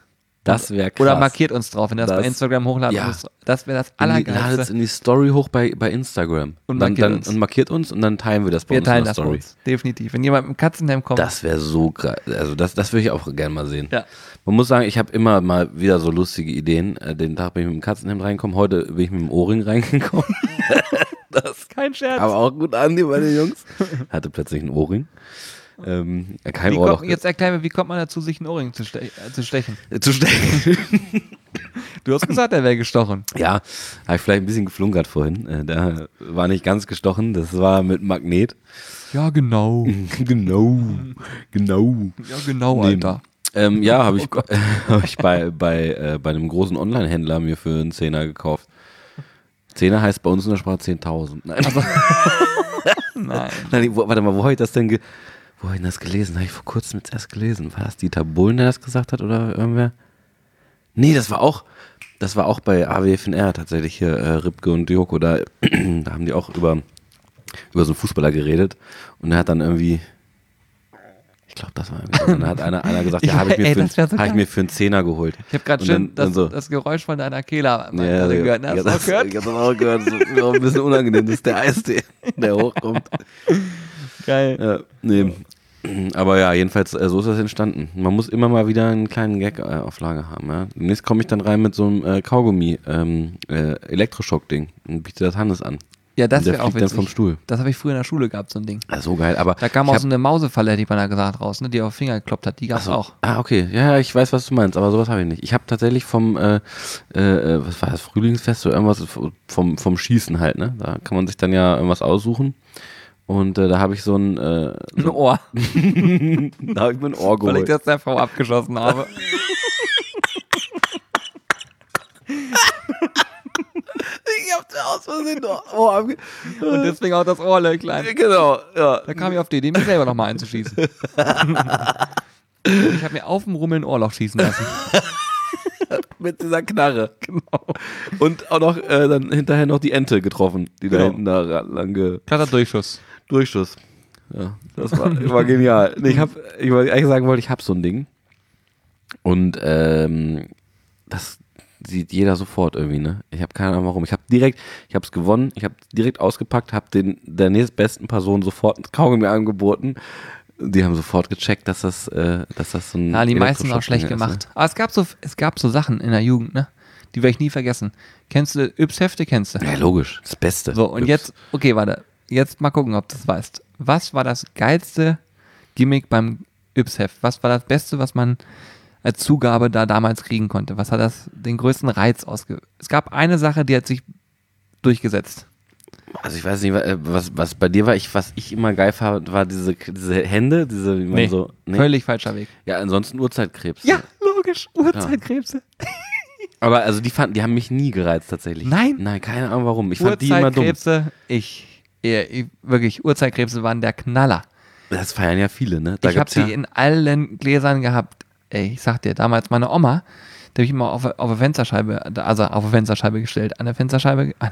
Das wäre krass. Oder markiert uns drauf, wenn ihr das, das bei Instagram hochladen. Ja. Das wäre das Allergeilste. Ladet es in die Story hoch bei, bei Instagram. Und dann, markiert dann, uns. Und markiert uns und dann teilen wir das bei wir uns teilen in der das Story. bei uns. Definitiv. Wenn jemand mit einem Katzenhemd kommt. Das wäre so geil. Also das, das würde ich auch gerne mal sehen. Ja. Man muss sagen, ich habe immer mal wieder so lustige Ideen. Äh, Den Tag bin ich mit dem Katzenhemd reingekommen. Heute bin ich mit dem Ohrring reingekommen. Das Kein Scherz. aber auch gut an, die meine Jungs. Hatte plötzlich einen Ohrring. Ähm, kein Wie Ohrloch. kommt, jetzt erklär mir, wie kommt man dazu, sich einen Ohrring zu, ste äh, zu stechen? Zu stechen. Du hast gesagt, er wäre gestochen. Ja, habe ich vielleicht ein bisschen geflunkert vorhin. Äh, Der war nicht ganz gestochen. Das war mit Magnet. Ja, genau. Genau. Genau. Ja, genau, Nee. Alter. Ähm, ja, habe ich, äh, hab ich bei, bei, äh, bei einem großen Online-Händler mir für einen Zehner gekauft. Zehner heißt bei uns in der Sprache zehntausend. Nein. Also, nein. Nein, wo, warte mal, wo habe ich das denn ge wo habe ich denn das gelesen? Habe ich vor kurzem jetzt erst gelesen. War das Dieter Bohlen, der das gesagt hat oder irgendwer? Nee, das war auch, das war auch bei A W F N R tatsächlich hier, äh, Ripke und Joko, da, da haben die auch über, über so einen Fußballer geredet und er hat dann irgendwie, ich glaube, das war irgendwie, so. Und dann hat einer, einer gesagt, ja, habe ich, mir Ey, für das wär so hab ich geil. mir für einen Zehner geholt. Ich habe gerade Und schön dann- das, dann so. das Geräusch von deiner Kehle Ja, also ja, gehört. Hast ja, du auch das, gehört? ich hab das auch gehört. Das ist mir auch ein bisschen unangenehm, das ist der Eistee, der hochkommt. Geil. Ja, nee. Aber ja, jedenfalls, äh, so ist das entstanden. Man muss immer mal wieder einen kleinen Gag äh, auf Lager haben. Ja? Demnächst komme ich dann rein mit so einem äh, Kaugummi, ähm, äh, Elektroschock-Ding und biete das Hannes an. Ja, das Und der wäre auch fliegt dann vom witzig. Stuhl. Das habe ich früher in der Schule gehabt, so ein Ding. Ja, so geil, aber Da kam ich auch hab- so eine Mausefalle, hätte ich mal gesagt, raus, ne, die auf den Finger gekloppt hat. Die gab es so, auch. Ah, okay. Ja, ja, ich weiß, was du meinst, aber sowas habe ich nicht. Ich habe tatsächlich vom, äh, äh, was war das, Frühlingsfest oder irgendwas, vom, vom Schießen halt, ne? Da kann man sich dann ja irgendwas aussuchen. Und äh, da habe ich so ein, äh, Ein Ohr, da habe ich mir ein Ohr weil ich geholt. das der Frau abgeschossen habe. Ich hab da aus Versehen ein Ohr abge... Und deswegen auch das Ohrlöchlein. Genau, ja. Da kam ich auf die Idee, mich selber nochmal einzuschießen. Und ich habe mir auf dem Rummel ein Ohrloch schießen lassen. Mit dieser Knarre. Genau. Und auch noch äh, dann hinterher noch die Ente getroffen, die da Genau. hinten da ra- lang ge Platter Durchschuss. Durchschuss. Ja, das war, war genial. Nee, ich hab, ich wollte eigentlich sagen wollte, ich hab so ein Ding. Und ähm, das sieht jeder sofort irgendwie, ne? Ich habe keine Ahnung warum. Ich habe direkt, ich habe es gewonnen, ich habe direkt ausgepackt, habe den der nächstbesten Person sofort ein Kaugummi angeboten. Die haben sofort gecheckt, dass das, äh, dass das so ein Ja, die meisten auch schlecht Elektroschock-Ding gemacht. Aber es gab so, es gab so Sachen in der Jugend, ne? Die werde ich nie vergessen. Kennst du Yps-Hefte? Kennst du? Ist, ne? Ja, logisch. Das Beste. So, und Yps. jetzt, okay, warte. Jetzt mal gucken, ob du das weißt. Was war das geilste Gimmick beim Yps-Heft? Was war das Beste, was man als Zugabe da damals kriegen konnte? Was hat das den größten Reiz ausge... Es gab eine Sache, die hat sich durchgesetzt. Also ich weiß nicht, was, was bei dir war, ich, was ich immer geil fand, war diese, diese Hände, diese, wie man Nee, so. Nee. völlig falscher Weg. Ja, ansonsten Urzeitkrebs. Ja, logisch. Urzeitkrebse. Aber also die fanden, die haben mich nie gereizt tatsächlich. Nein? Nein, keine Ahnung warum. Ich fand die immer dumm. Urzeitkrebse, ich, ich, wirklich, Urzeitkrebse waren der Knaller. Das feiern ja viele, ne? Da ich habe gibt's die ja, in allen Gläsern gehabt. Ey, ich sag dir, damals meine Oma, die habe ich immer auf, auf der Fensterscheibe, also auf der Fensterscheibe gestellt. An der Fensterscheibe, an,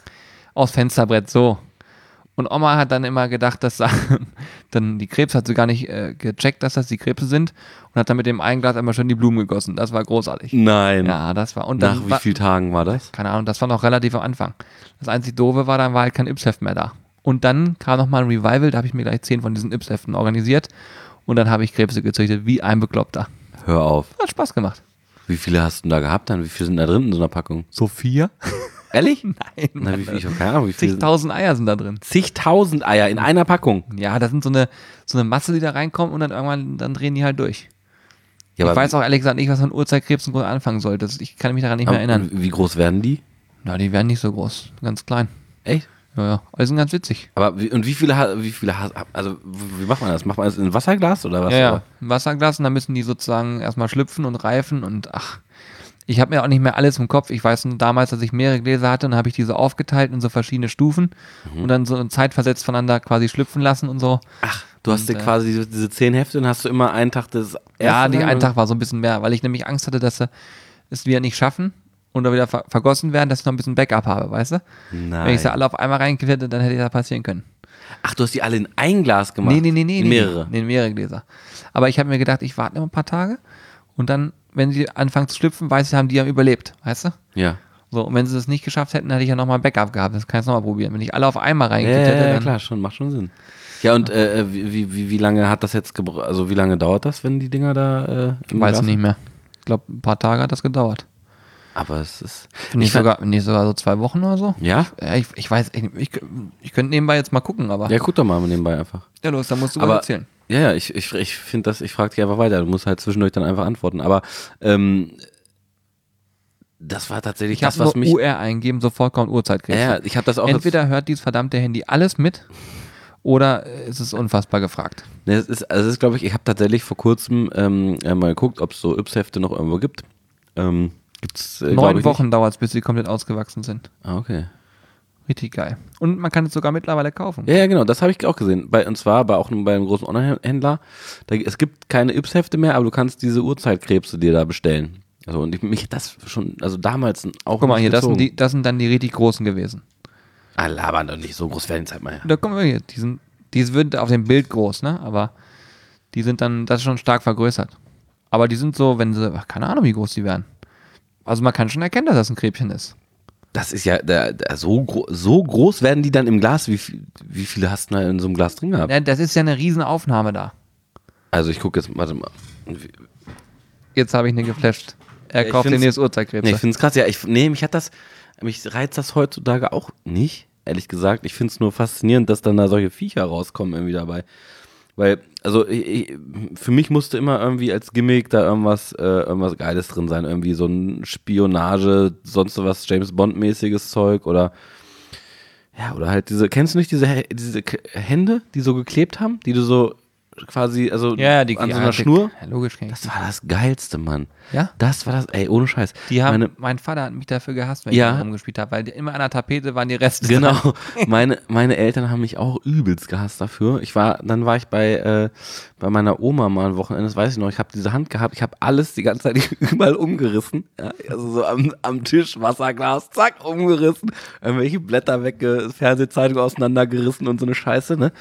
aus Fensterbrett, so. Und Oma hat dann immer gedacht, dass dann die Krebs hat sie gar nicht äh, gecheckt, dass das die Krebse sind und hat dann mit dem einen Glas einmal schön die Blumen gegossen. Das war großartig. Nein. Ja, das war. Und Nach dann wie war, vielen Tagen war das? keine Ahnung, das war noch relativ am Anfang. Das einzig Doofe war, dann war halt kein Yps-Heft mehr da. Und dann kam nochmal ein Revival, da habe ich mir gleich zehn von diesen Yps-Heften organisiert und dann habe ich Krebse gezüchtet, wie ein Bekloppter. Hör auf. Hat Spaß gemacht. Wie viele hast du da gehabt dann? Wie viele sind da drin in so einer Packung? So vier? Ehrlich? Nein. Na, wie viel? Ich habe keine Ahnung, wie viele. sind- Zigtausend Eier sind da drin. Zigtausend Eier in einer Packung. Ja, das sind so eine, so eine Masse, die da reinkommt und dann irgendwann, dann drehen die halt durch. Ja, ich aber weiß auch ehrlich gesagt nicht, was man Urzeitkrebs groß anfangen sollte. Das- Ich kann mich daran nicht mehr aber erinnern. Wie groß werden die? Na, die werden nicht so groß. Ganz klein. Echt? Ja, ja. Aber die sind ganz witzig. Aber wie, und wie viele, ha- wie viele, ha- also wie macht man das? Macht man das in ein Wasserglas oder was? Ja, ja. Oder? Ein Wasserglas und dann müssen die sozusagen erstmal schlüpfen und reifen und ach. Ich habe mir auch nicht mehr alles im Kopf. Ich weiß nur damals, dass ich mehrere Gläser hatte und dann habe ich die so aufgeteilt in so verschiedene Stufen Mhm. und dann so zeitversetzt voneinander quasi schlüpfen lassen und so. Ach, du hast dir Und, äh, quasi diese, diese zehn Hefte und hast du immer einen Tag das Ja, erste nicht dann ein und- Tag war so ein bisschen mehr, weil ich nämlich Angst hatte, dass sie es wieder nicht schaffen und dann wieder ver vergossen werden, dass ich noch ein bisschen Backup habe, weißt du? Nein. Wenn ich sie alle auf einmal reingekippt hätte, dann hätte das passieren können. Ach, du hast die alle in ein Glas gemacht? Nee, nee, nee, nee. In mehrere? Nee, in mehrere Gläser. Aber ich habe mir gedacht, ich warte noch ein paar Tage und dann wenn sie anfangen zu schlüpfen, weiß ich, haben die ja überlebt, weißt du? Ja. So, und wenn sie das nicht geschafft hätten, hätte ich ja nochmal ein Backup gehabt. Das kann ich nochmal probieren. Wenn ich alle auf einmal Ja, reingekriegt ja, hätte, ja, dann... klar, schon, macht schon Sinn. Ja, und äh, wie, wie, wie lange hat das jetzt gebraucht, also wie lange dauert das, wenn die Dinger da äh, im Weiß Glas nicht mehr. Ich glaube, ein paar Tage hat das gedauert. Aber es ist... Nicht ich fand- sogar, nicht sogar so zwei Wochen oder so? Ja? Ja, ich, ich weiß, ich, ich, ich könnte nebenbei jetzt mal gucken, aber... Ja, guck doch mal nebenbei einfach. Ja, los, dann musst du Aber- was erzählen. Ja, ja, ich, ich, ich finde das, ich frage dich einfach weiter, du musst halt zwischendurch dann einfach antworten. Aber ähm, das war tatsächlich Ich das, habe was nur mich... U R eingeben, sofort kommt Uhrzeitkrebs. Ja, ja, ich habe das auch... Entweder hört dieses verdammte Handy alles mit oder es ist unfassbar gefragt. Ne, es ist, also es ist, glaube ich, ich habe tatsächlich vor kurzem ähm, äh, mal geguckt, ob es so Yps-Hefte noch irgendwo gibt. Ähm, gibt's, äh, glaub Neun ich Wochen dauert es, bis sie komplett ausgewachsen sind. Nicht. Ah, okay. Richtig geil. Und man kann es sogar mittlerweile kaufen. Ja, ja, genau, das habe ich auch gesehen. Bei, und zwar bei auch einem, bei einem großen Online-Händler. Da, es gibt keine Yps-Hefte mehr, aber du kannst diese Uhrzeitkrebse dir da bestellen. Also und ich, mich das schon, also damals auch Guck mal nicht hier, das sind, gezogen. die, das sind dann die richtig großen gewesen. Ah, labern doch nicht, so groß werden die Zeit mal. Da kommen wir hier. Die sind, die sind auf dem Bild groß, ne? Aber die sind dann, das ist schon stark vergrößert. Aber die sind so, wenn sie, ach, keine Ahnung, wie groß die werden. Also man kann schon erkennen, dass das ein Krebschen ist. Das ist ja, der, der, so, gro so groß werden die dann im Glas. Wie, viel- wie viele hast du da in so einem Glas drin gehabt? Ja, das ist ja eine riesen Aufnahme da. Also ich gucke jetzt, warte mal. Jetzt habe ich eine geflasht. Er Ja, ich kauft den find's- jetzt Uhrzeitkrebse. Nee, ich finde es krass. Ja, ich, nee, mich hat das, mich reizt das heutzutage auch nicht, ehrlich gesagt. Ich finde es nur faszinierend, dass dann da solche Viecher rauskommen irgendwie dabei. Weil, also ich, ich, für mich musste immer irgendwie als Gimmick da irgendwas, äh, irgendwas Geiles drin sein. Irgendwie so ein Spionage, sonst was James Bond-mäßiges Zeug oder ja, oder halt diese, kennst du nicht diese, Hä- diese K- Hände, die so geklebt haben, die du so quasi, also ja, ja, die an so ja, einer die- Schnur? Ja, logisch kenn ich Das die. war das Geilste, Mann. Ja? Das war das, ey, ohne Scheiß. Die haben, Meine, mein Vater hat mich dafür gehasst, wenn Ja. ich rumgespielt habe, weil die, immer an der Tapete waren die Reste. Genau, meine, meine Eltern haben mich auch übelst gehasst dafür. Ich war, dann war ich bei, äh, bei meiner Oma mal ein Wochenende, das weiß ich noch, ich habe diese Hand gehabt, ich habe alles die ganze Zeit überall umgerissen. Ja, also so am, am Tisch, Wasserglas, zack, umgerissen, irgendwelche Blätter wegge, Fernsehzeitung auseinandergerissen und so eine Scheiße, ne?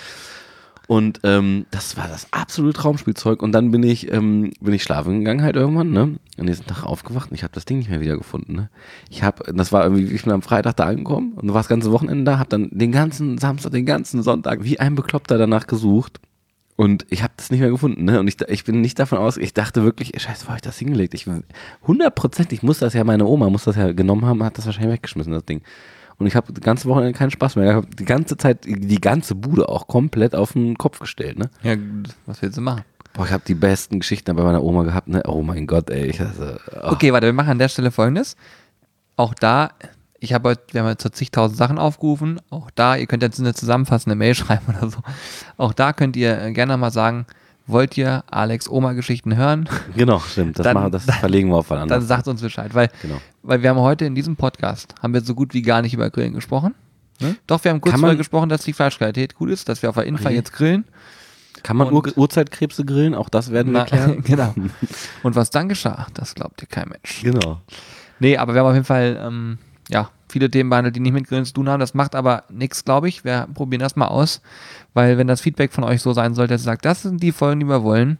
Und ähm, das war das absolute Traumspielzeug. Und dann bin ich, ähm, bin ich schlafen gegangen halt irgendwann, ne? Am nächsten Tag aufgewacht und ich habe das Ding nicht mehr wiedergefunden, ne? Ich habe, das war irgendwie, ich bin am Freitag da angekommen und war das ganze Wochenende da, habe dann den ganzen Samstag, den ganzen Sonntag wie ein Bekloppter danach gesucht. Und ich habe das nicht mehr gefunden, ne? Und ich, ich bin nicht davon aus, ich dachte wirklich, ey, scheiße, wo hab ich das hingelegt? Ich, hundert Prozent, ich muss das ja, meine Oma muss das ja genommen haben, hat das wahrscheinlich weggeschmissen, das Ding. Und ich habe die ganze Woche keinen Spaß mehr. Ich habe die ganze Zeit, die ganze Bude auch komplett auf den Kopf gestellt, ne? Ja, was willst du machen? Boah, ich habe die besten Geschichten bei meiner Oma gehabt, ne? Oh mein Gott, ey. Ich, also, oh. Okay, warte, wir machen an der Stelle Folgendes. Auch da, ich habe heute, wir haben jetzt so zigtausend Sachen aufgerufen. Auch da, ihr könnt jetzt eine zusammenfassende Mail schreiben oder so. Auch da könnt ihr äh, gerne mal sagen, wollt ihr Alex Oma-Geschichten hören? Genau, stimmt. Das, Dann- machen, das verlegen wir auf wann Dann anders. sagt uns Bescheid, weil, Genau. weil wir haben heute in diesem Podcast, haben wir so gut wie gar nicht über Grillen gesprochen. Ne? Doch, wir haben kurz Kann man- darüber gesprochen, dass die Fleischqualität gut ist, dass wir auf der Infa Okay. jetzt grillen. Kann man Und- Ur Urzeitkrebse grillen? Auch das werden wir Na, klären. genau. Und was dann geschah, das glaubt dir kein Mensch. Genau. Nee, aber wir haben auf jeden Fall ähm, ja, viele Themen behandelt, die nicht mit Grillen zu tun haben. Das macht aber nichts, glaube ich. Wir probieren das mal aus, weil wenn das Feedback von euch so sein sollte, dass ihr sagt, das sind die Folgen, die wir wollen,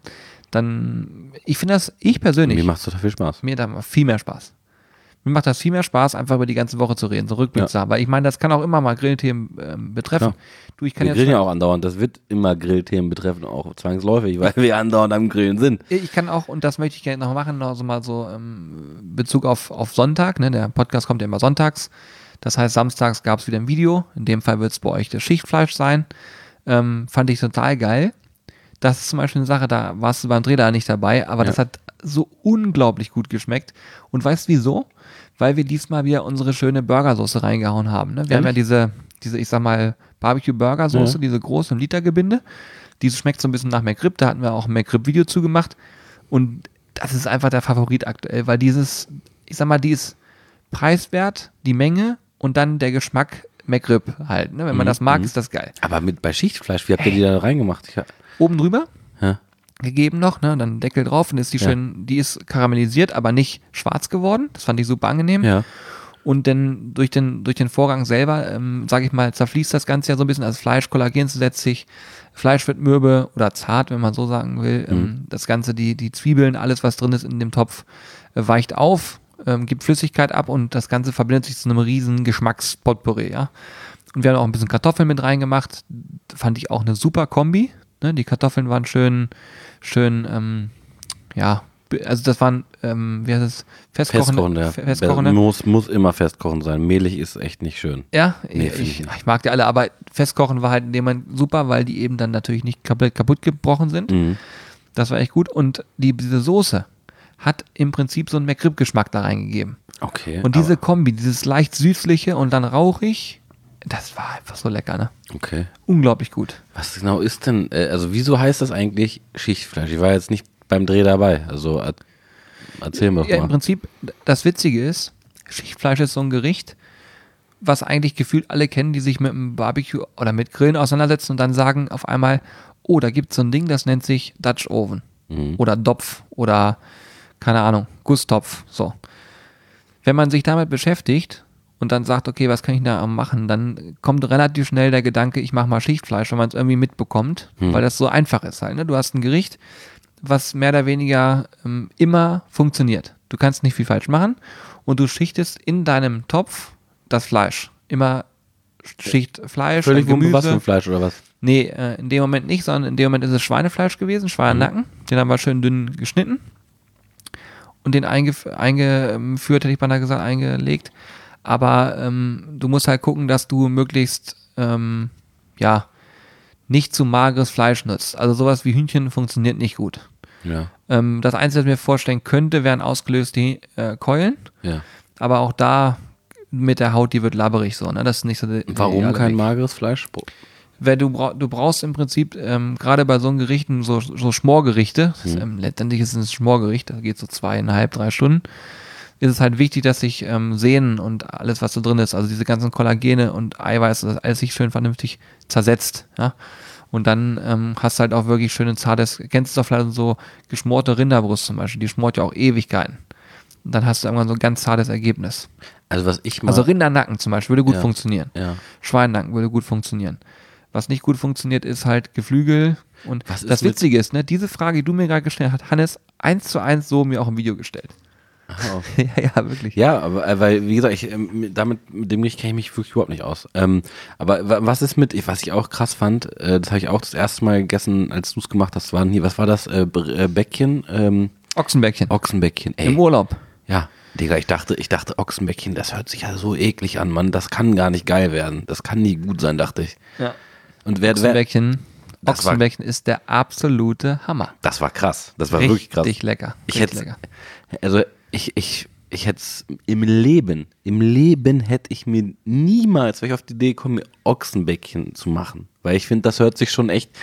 dann, ich finde das, ich persönlich, Mir macht es total viel Spaß. mir da viel mehr Spaß. Mir macht das viel mehr Spaß, einfach über die ganze Woche zu reden, so Rückblick Ja. zu haben. Weil ich meine, das kann auch immer mal Grillthemen ähm, betreffen. Klar. Du, ich kann Wir jetzt grillen ja mal- auch andauernd. Das wird immer Grillthemen betreffen, auch zwangsläufig, weil wir andauernd am Grillen sind. Ich kann auch, und das möchte ich gerne noch machen, noch so mal so ähm, Bezug auf, auf Sonntag, ne? Der Podcast kommt ja immer sonntags. Das heißt, samstags gab es wieder ein Video. In dem Fall wird es bei euch das Schichtfleisch sein. Ähm, fand ich total geil. Das ist zum Beispiel eine Sache, da warst du beim Dreh da nicht dabei, aber Ja. das hat so unglaublich gut geschmeckt. Und weißt du wieso? Weil wir diesmal wieder unsere schöne Burgersoße reingehauen haben. Ne? Wir haben ja Ehrlich? diese, diese, ich sag mal, Barbecue-Burgersoße, Ja. diese große Litergebinde. Diese schmeckt so ein bisschen nach McRib. Da hatten wir auch ein McRib-Video zugemacht. Und das ist einfach der Favorit aktuell, weil dieses, ich sag mal, die ist preiswert, die Menge und dann der Geschmack McRib halt. Ne? Wenn man Mhm, das mag, mhm. ist das geil. Aber mit bei Schichtfleisch, wie habt ihr die da reingemacht? Ich, Oben drüber ja. gegeben noch, ne? Dann Deckel drauf und ist die Ja. schön, die ist karamellisiert, aber nicht schwarz geworden. Das fand ich super angenehm. ja. Und dann durch den, durch den Vorgang selber, ähm, sage ich mal, zerfließt das Ganze ja so ein bisschen. Also Fleisch, Kollagen setzt sich, Fleisch wird mürbe oder zart, wenn man so sagen will. Mhm. Ähm, das Ganze, die, die Zwiebeln, alles was drin ist in dem Topf, äh, weicht auf, ähm, gibt Flüssigkeit ab und das Ganze verbindet sich zu einem riesen Geschmackspotpourri, ja. Und wir haben auch ein bisschen Kartoffeln mit reingemacht. Fand ich auch eine super Kombi. Ne? Die Kartoffeln waren schön, schön, ähm, ja, also das waren, ähm, wie heißt es, festkochende. Festkochende, ja. Festkochende. Muss, muss immer festkochen sein. Mehlig ist echt nicht schön. Ja, nee, ich, ich, ich mag die alle, aber festkochen war halt in dem Moment super, weil die eben dann natürlich nicht kaputt, kaputt gebrochen sind. Mhm. Das war echt gut. Und die, diese Soße hat im Prinzip so einen McRib-Geschmack da reingegeben. Okay. Und diese Kombi, dieses leicht süßliche und dann rauchig, das war einfach so lecker, ne? Okay. Unglaublich gut. Was genau ist denn, also wieso heißt das eigentlich Schichtfleisch? Ich war jetzt nicht beim Dreh dabei, also erzähl mir doch ja, mal. Im Prinzip, das Witzige ist, Schichtfleisch ist so ein Gericht, was eigentlich gefühlt alle kennen, die sich mit einem Barbecue oder mit Grillen auseinandersetzen und dann sagen auf einmal, oh, da gibt es so ein Ding, das nennt sich Dutch Oven mhm. oder Dopf oder, keine Ahnung, Gusstopf, so. Wenn man sich damit beschäftigt und dann sagt, okay, was kann ich da machen, dann kommt relativ schnell der Gedanke, ich mache mal Schichtfleisch, wenn man es irgendwie mitbekommt, mhm. weil das so einfach ist halt, ne? Du hast ein Gericht, was mehr oder weniger ähm, immer funktioniert. Du kannst nicht viel falsch machen und du schichtest in deinem Topf das Fleisch. Immer Schicht Fleisch, Völlig Gemüse. Was für ein Fleisch oder was? Nee, äh, in dem Moment nicht, sondern in dem Moment ist es Schweinefleisch gewesen, Schweinenacken. Mhm. Den haben wir schön dünn geschnitten und den eingef- eingeführt, hätte ich beinahe gesagt, eingelegt. Aber ähm, du musst halt gucken, dass du möglichst, ähm, ja, nicht zu mageres Fleisch nutzt. Also sowas wie Hühnchen funktioniert nicht gut. Ja. Ähm, das Einzige, was ich mir vorstellen könnte, wären ausgelöste äh, Keulen. Ja. Aber auch da mit der Haut, die wird labberig so. Ne? Das ist nicht so. Die, Warum die kein Weg. mageres Fleisch? Weil du, bra- du brauchst im Prinzip, ähm, gerade bei so einem Gerichten, so, so Schmorgerichte, hm. ähm, letztendlich ist es ein Schmorgericht, das geht so zweieinhalb, drei Stunden, ist es halt wichtig, dass sich ähm, Sehnen und alles, was da drin ist, also diese ganzen Kollagene und Eiweiß, das alles sich schön vernünftig zersetzt, ja. Und dann ähm, hast du halt auch wirklich schön ein zartes, kennst du doch vielleicht so geschmorte Rinderbrust zum Beispiel, die schmort ja auch Ewigkeiten. Und dann hast du irgendwann so ein ganz zartes Ergebnis. Also was ich mal... Also Rindernacken zum Beispiel würde gut ja. funktionieren. Ja. Schweinenacken würde gut funktionieren. Was nicht gut funktioniert, ist halt Geflügel. Und was das Witzige ist, ne, diese Frage, die du mir gerade gestellt hast, Hannes, eins zu eins so mir auch im Video gestellt. Oh. ja, ja, wirklich. Ja, aber äh, weil, wie gesagt, ich, ähm, damit, mit dem kenne ich mich wirklich überhaupt nicht aus. Ähm, aber w- was ist mit, was ich auch krass fand, äh, das habe ich auch das erste Mal gegessen, als du es gemacht hast, waren hier, was war das? Äh, Bre- äh, Bäckchen? Ähm, Ochsenbäckchen. Ochsenbäckchen, ey. Im Urlaub. Ja, Digga, ich dachte, ich dachte, Ochsenbäckchen, das hört sich ja so eklig an, Mann. Das kann gar nicht geil werden. Das kann nie gut sein, dachte ich. Ja. Und wer, Ochsenbäckchen, Das war- Ochsenbäckchen ist der absolute Hammer. das war krass. Das war Richtig wirklich krass. lecker. Ich Richtig hätte, lecker. also ich, ich, ich hätte es im Leben, im Leben hätte ich mir niemals, wäre ich auf die Idee gekommen, mir Ochsenbäckchen zu machen. Weil ich finde, das hört sich schon echt,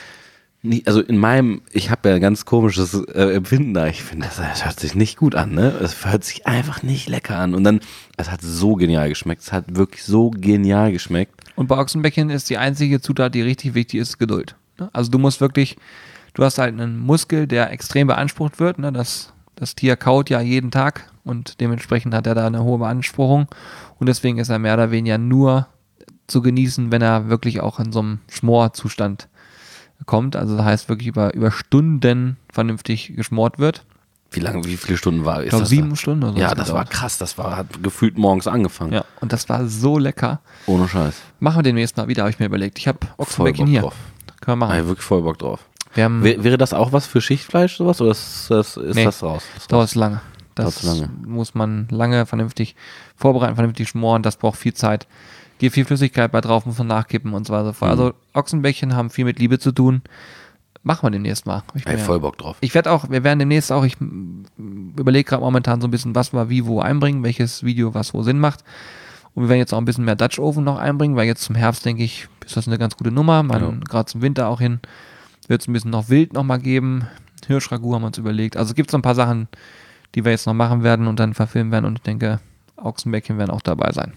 nicht, also in meinem, ich habe ja ein ganz komisches äh, Empfinden da. Ich finde, das, das hört sich nicht gut an, ne? Es hört sich einfach nicht lecker an. Und dann, es hat so genial geschmeckt. Es hat wirklich so genial geschmeckt. Und bei Ochsenbäckchen ist die einzige Zutat, die richtig wichtig ist, Geduld. Ne? Also du musst wirklich, du hast halt einen Muskel, der extrem beansprucht wird. Ne? Das, das Tier kaut ja jeden Tag und dementsprechend hat er da eine hohe Beanspruchung. Und deswegen ist er mehr oder weniger nur zu genießen, wenn er wirklich auch in so einem Schmorzustand kommt. Also das heißt wirklich über, über Stunden vernünftig geschmort wird. Wie lange, wie viele Stunden war Ich glaube das? sieben da? Stunden oder so. Ja, das war krass. Das war, hat gefühlt morgens angefangen. Ja, und das war so lecker. Ohne Scheiß. Machen wir demnächst mal wieder, habe ich mir überlegt. Ich habe Ochsenbäckchen hier. drauf. Können wir machen. Ja, wirklich voll Bock drauf. Wir haben, Wär, wäre das auch was für Schichtfleisch, sowas? Oder ist das, ist Nee, das raus? Das dauert raus? lange. Das Dauert lange. muss man lange vernünftig vorbereiten, vernünftig schmoren. Das braucht viel Zeit. Geht viel Flüssigkeit bei drauf, muss man nachkippen und so weiter. Mhm. Also Ochsenbäckchen haben viel mit Liebe zu tun. Machen wir demnächst mal. Ich, Ey, mir- voll Bock drauf. ich werde auch, wir werden demnächst auch, ich überlege gerade momentan so ein bisschen, was wir wie wo einbringen, welches Video was wo Sinn macht. Und wir werden jetzt auch ein bisschen mehr Dutch Oven noch einbringen, weil jetzt zum Herbst, denke ich, ist das eine ganz gute Nummer. Man, Ja. gerade zum Winter auch hin, wird es ein bisschen noch Wild noch mal geben. Hirschragout haben wir uns überlegt. Also es gibt so ein paar Sachen, die wir jetzt noch machen werden und dann verfilmen werden. Und ich denke, Ochsenbäckchen werden auch dabei sein.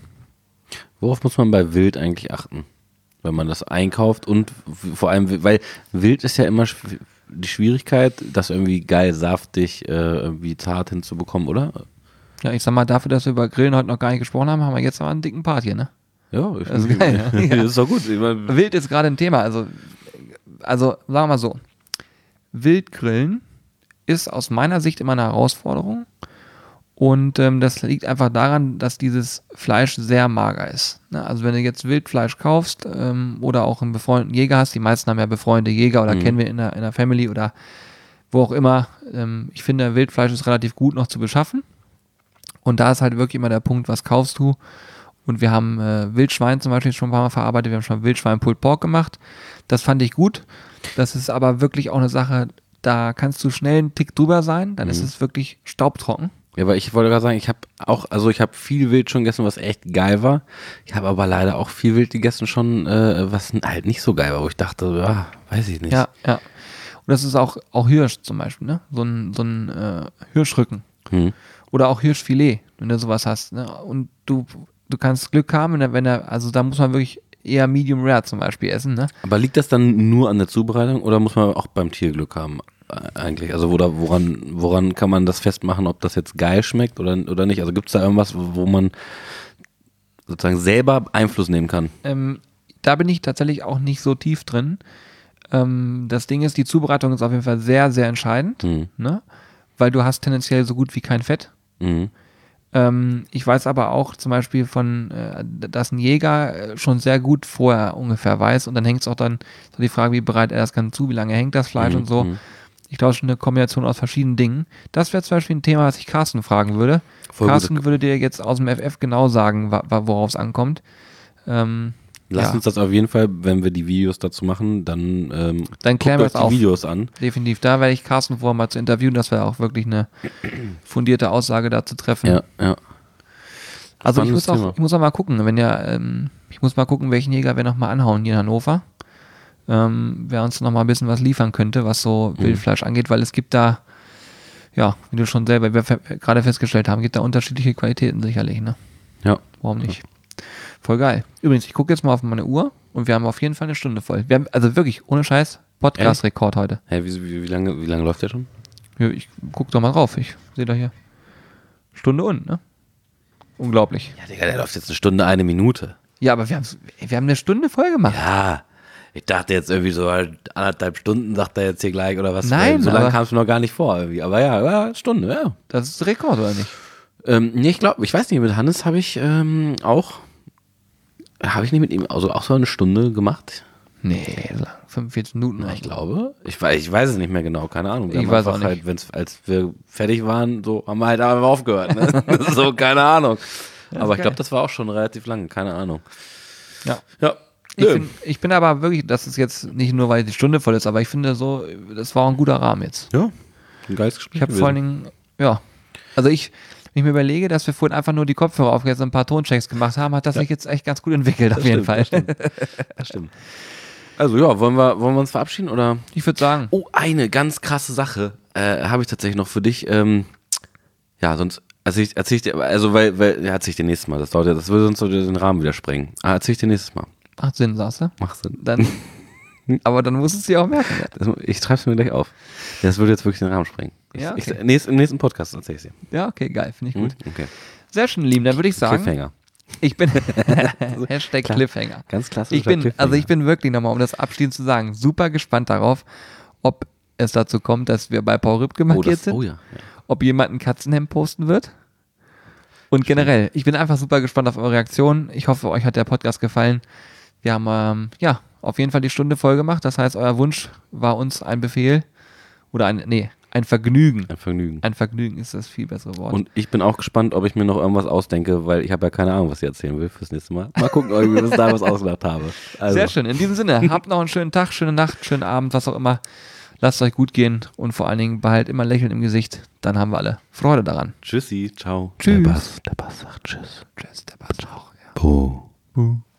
Worauf muss man bei Wild eigentlich achten? Wenn man das einkauft und w- vor allem, weil Wild ist ja immer schw- die Schwierigkeit, das irgendwie geil saftig, äh, irgendwie zart hinzubekommen, oder? Ja, ich sag mal, dafür, dass wir über Grillen heute noch gar nicht gesprochen haben, haben wir jetzt aber einen dicken Part hier, ne? Ja, ich Also ich- geil, ne? Ja. Das ist doch gut. Ich mein, Wild ist gerade ein Thema. Also, also sagen wir mal so, Wildgrillen ist aus meiner Sicht immer eine Herausforderung. Und ähm, das liegt einfach daran, dass dieses Fleisch sehr mager ist. Ne? Also wenn du jetzt Wildfleisch kaufst ähm, oder auch einen befreundeten Jäger hast, die meisten haben ja befreundete Jäger oder Mhm. kennen wir in der, in der Family oder wo auch immer. Ähm, ich finde, Wildfleisch ist relativ gut noch zu beschaffen. Und da ist halt wirklich immer der Punkt, was kaufst du? Und wir haben äh, Wildschwein zum Beispiel schon ein paar Mal verarbeitet. Wir haben schon Wildschwein Pulled Pork gemacht. Das fand ich gut. Das ist aber wirklich auch eine Sache, da kannst du schnell einen Tick drüber sein. Dann Mhm. ist es wirklich staubtrocken. Ja, aber ich wollte gerade sagen, ich habe auch, also ich habe viel Wild schon gegessen, was echt geil war. Ich habe aber leider auch viel Wild gegessen schon, äh, was halt nicht so geil war, wo ich dachte, ja, weiß ich nicht. Ja, ja. Und das ist auch, auch Hirsch zum Beispiel, ne? So ein, so ein äh, Hirschrücken. Hm. Oder auch Hirschfilet, wenn du sowas hast. Ne? Und du, du kannst Glück haben, wenn er, wenn er, also da muss man wirklich eher Medium Rare zum Beispiel essen, ne? Aber liegt das dann nur an der Zubereitung oder muss man auch beim Tier Glück haben äh, eigentlich? Also oder woran, woran kann man das festmachen, ob das jetzt geil schmeckt oder, oder nicht? Also gibt es da irgendwas, wo man sozusagen selber Einfluss nehmen kann? Ähm, da bin ich tatsächlich auch nicht so tief drin. Ähm, das Ding ist, die Zubereitung ist auf jeden Fall sehr, sehr entscheidend, Hm. ne? Weil du hast tendenziell so gut wie kein Fett. Mhm. Ähm, ich weiß aber auch zum Beispiel von, äh, dass ein Jäger äh, schon sehr gut vorher ungefähr weiß und dann hängt es auch dann so die Frage, wie bereit er das Ganze zu, wie lange hängt das Fleisch Mhm. und so. Mhm. Ich glaube schon eine Kombination aus verschiedenen Dingen. Das wäre zum Beispiel ein Thema, was ich Carsten fragen würde. Voll Carsten gut. würde dir jetzt aus dem F F genau sagen, wa- wa- worauf es ankommt. Ähm, Lass ja, uns das auf jeden Fall, wenn wir die Videos dazu machen, dann ähm, dann klären wir guckt das euch auf. die Videos an. Definitiv. Da werde ich Carsten vorher mal zu interviewen, dass wir auch wirklich eine fundierte Aussage dazu treffen. Ja, ja. Also ich Spannendes muss, auch, Thema. ich muss auch mal gucken, wenn ja, ähm, ich muss mal gucken, welchen Jäger wir nochmal anhauen hier in Hannover. Ähm, wer uns nochmal ein bisschen was liefern könnte, was so Mhm. Wildfleisch angeht, weil es gibt da, ja, wie du schon selber wir fe- gerade festgestellt haben, gibt da unterschiedliche Qualitäten sicherlich, ne? Ja. Warum nicht? Voll geil. Übrigens, ich gucke jetzt mal auf meine Uhr und wir haben auf jeden Fall eine Stunde voll. Wir haben, also wirklich, ohne Scheiß, Podcast-Rekord heute. Hä, wie, wie, wie, lange, wie lange läuft der schon? Ja, ich guck doch mal drauf, ich sehe da hier. Stunde und, ne? Unglaublich. Ja, Digga, der läuft jetzt eine Stunde, eine Minute. Ja, aber wir, haben's- wir haben eine Stunde voll gemacht. Ja, ich dachte jetzt irgendwie so halt anderthalb Stunden, sagt er jetzt hier gleich oder was. Nein, so lange aber- kam es mir noch gar nicht vor irgendwie. Aber ja, ja Stunde, ja. Das ist Rekord, oder nicht? Ähm, nee, ich glaube, ich weiß nicht, mit Hannes habe ich ähm, auch, habe ich nicht mit ihm also auch so eine Stunde gemacht? Nee, so lang. fünfundvierzig Minuten. Na, oder ich so. glaube. Ich weiß, ich weiß es nicht mehr genau, keine Ahnung. Wir Ich haben weiß einfach auch nicht. Halt, wenn's, als wir fertig waren, so haben wir halt einfach aufgehört. Ne? So, keine Ahnung. Aber ich geil. glaube, das war auch schon relativ lang, keine Ahnung. Ja. Ja. Ich, Nö. bin, ich bin aber wirklich, das ist jetzt nicht nur, weil die Stunde voll ist, aber ich finde so, das war ein guter Rahmen jetzt. Ja, ein geiles Gespräch. Ich habe vor allen Dingen, ja, also ich, wenn ich mir überlege, dass wir vorhin einfach nur die Kopfhörer aufgesetzt und ein paar Tonchecks gemacht haben, hat das sich jetzt echt ganz gut entwickelt, auf Das jeden stimmt, Fall. Das stimmt. Das stimmt. Also ja, wollen wir, wollen wir uns verabschieden oder? Ich würde sagen, Oh, eine ganz krasse Sache äh, habe ich tatsächlich noch für dich. Ähm, ja, sonst erzähl ich, erzähl ich dir, also weil, weil, ja, erzähl ich dir nächstes Mal. Das dauert ja, das würde sonst so den Rahmen wieder sprengen. Ah, erzähl ich dir nächstes Mal. macht Sinn, sagst du? Macht Sinn. Dann, aber dann musst du es dir auch merken. Das, ich schreib's mir gleich auf. Das würde jetzt wirklich den Rahmen sprengen. Ich, Ja, okay. ich, nächst, Im nächsten Podcast erzähl ich dir. Ja, okay, geil, finde ich Hm? gut. Okay. Sehr schön, Lieben, dann würde ich sagen, Cliffhanger. ich bin, Hashtag Klar. Cliffhanger. Ganz klassisch. Ich bin, also ich bin wirklich nochmal, um das abschließend zu sagen, super gespannt darauf, ob es dazu kommt, dass wir bei Paul Rübke oh, markiert das, sind, oh ja. ja. ob jemand ein Katzenhemd posten wird. Und generell, ich bin einfach super gespannt auf eure Reaktionen. Ich hoffe, euch hat der Podcast gefallen. Wir haben, ähm, ja, auf jeden Fall die Stunde voll gemacht. Das heißt, euer Wunsch war uns ein Befehl oder ein, nee, ein Vergnügen. Ein Vergnügen. Ein Vergnügen ist das viel bessere Wort. Und ich bin auch gespannt, ob ich mir noch irgendwas ausdenke, weil ich habe ja keine Ahnung, was ich erzählen will fürs nächste Mal. Mal gucken, ob ich mir bis da was ausgedacht habe. Also, Sehr schön. In diesem Sinne, habt noch einen schönen Tag, schöne Nacht, schönen Abend, was auch immer. Lasst euch gut gehen und vor allen Dingen behalt immer ein Lächeln im Gesicht. Dann haben wir alle Freude daran. Tschüssi, ciao. Tschüss. Der Bass, der Bass sagt Tschüss. Tschüss, der Bass auch. Ja. Puh. Buh.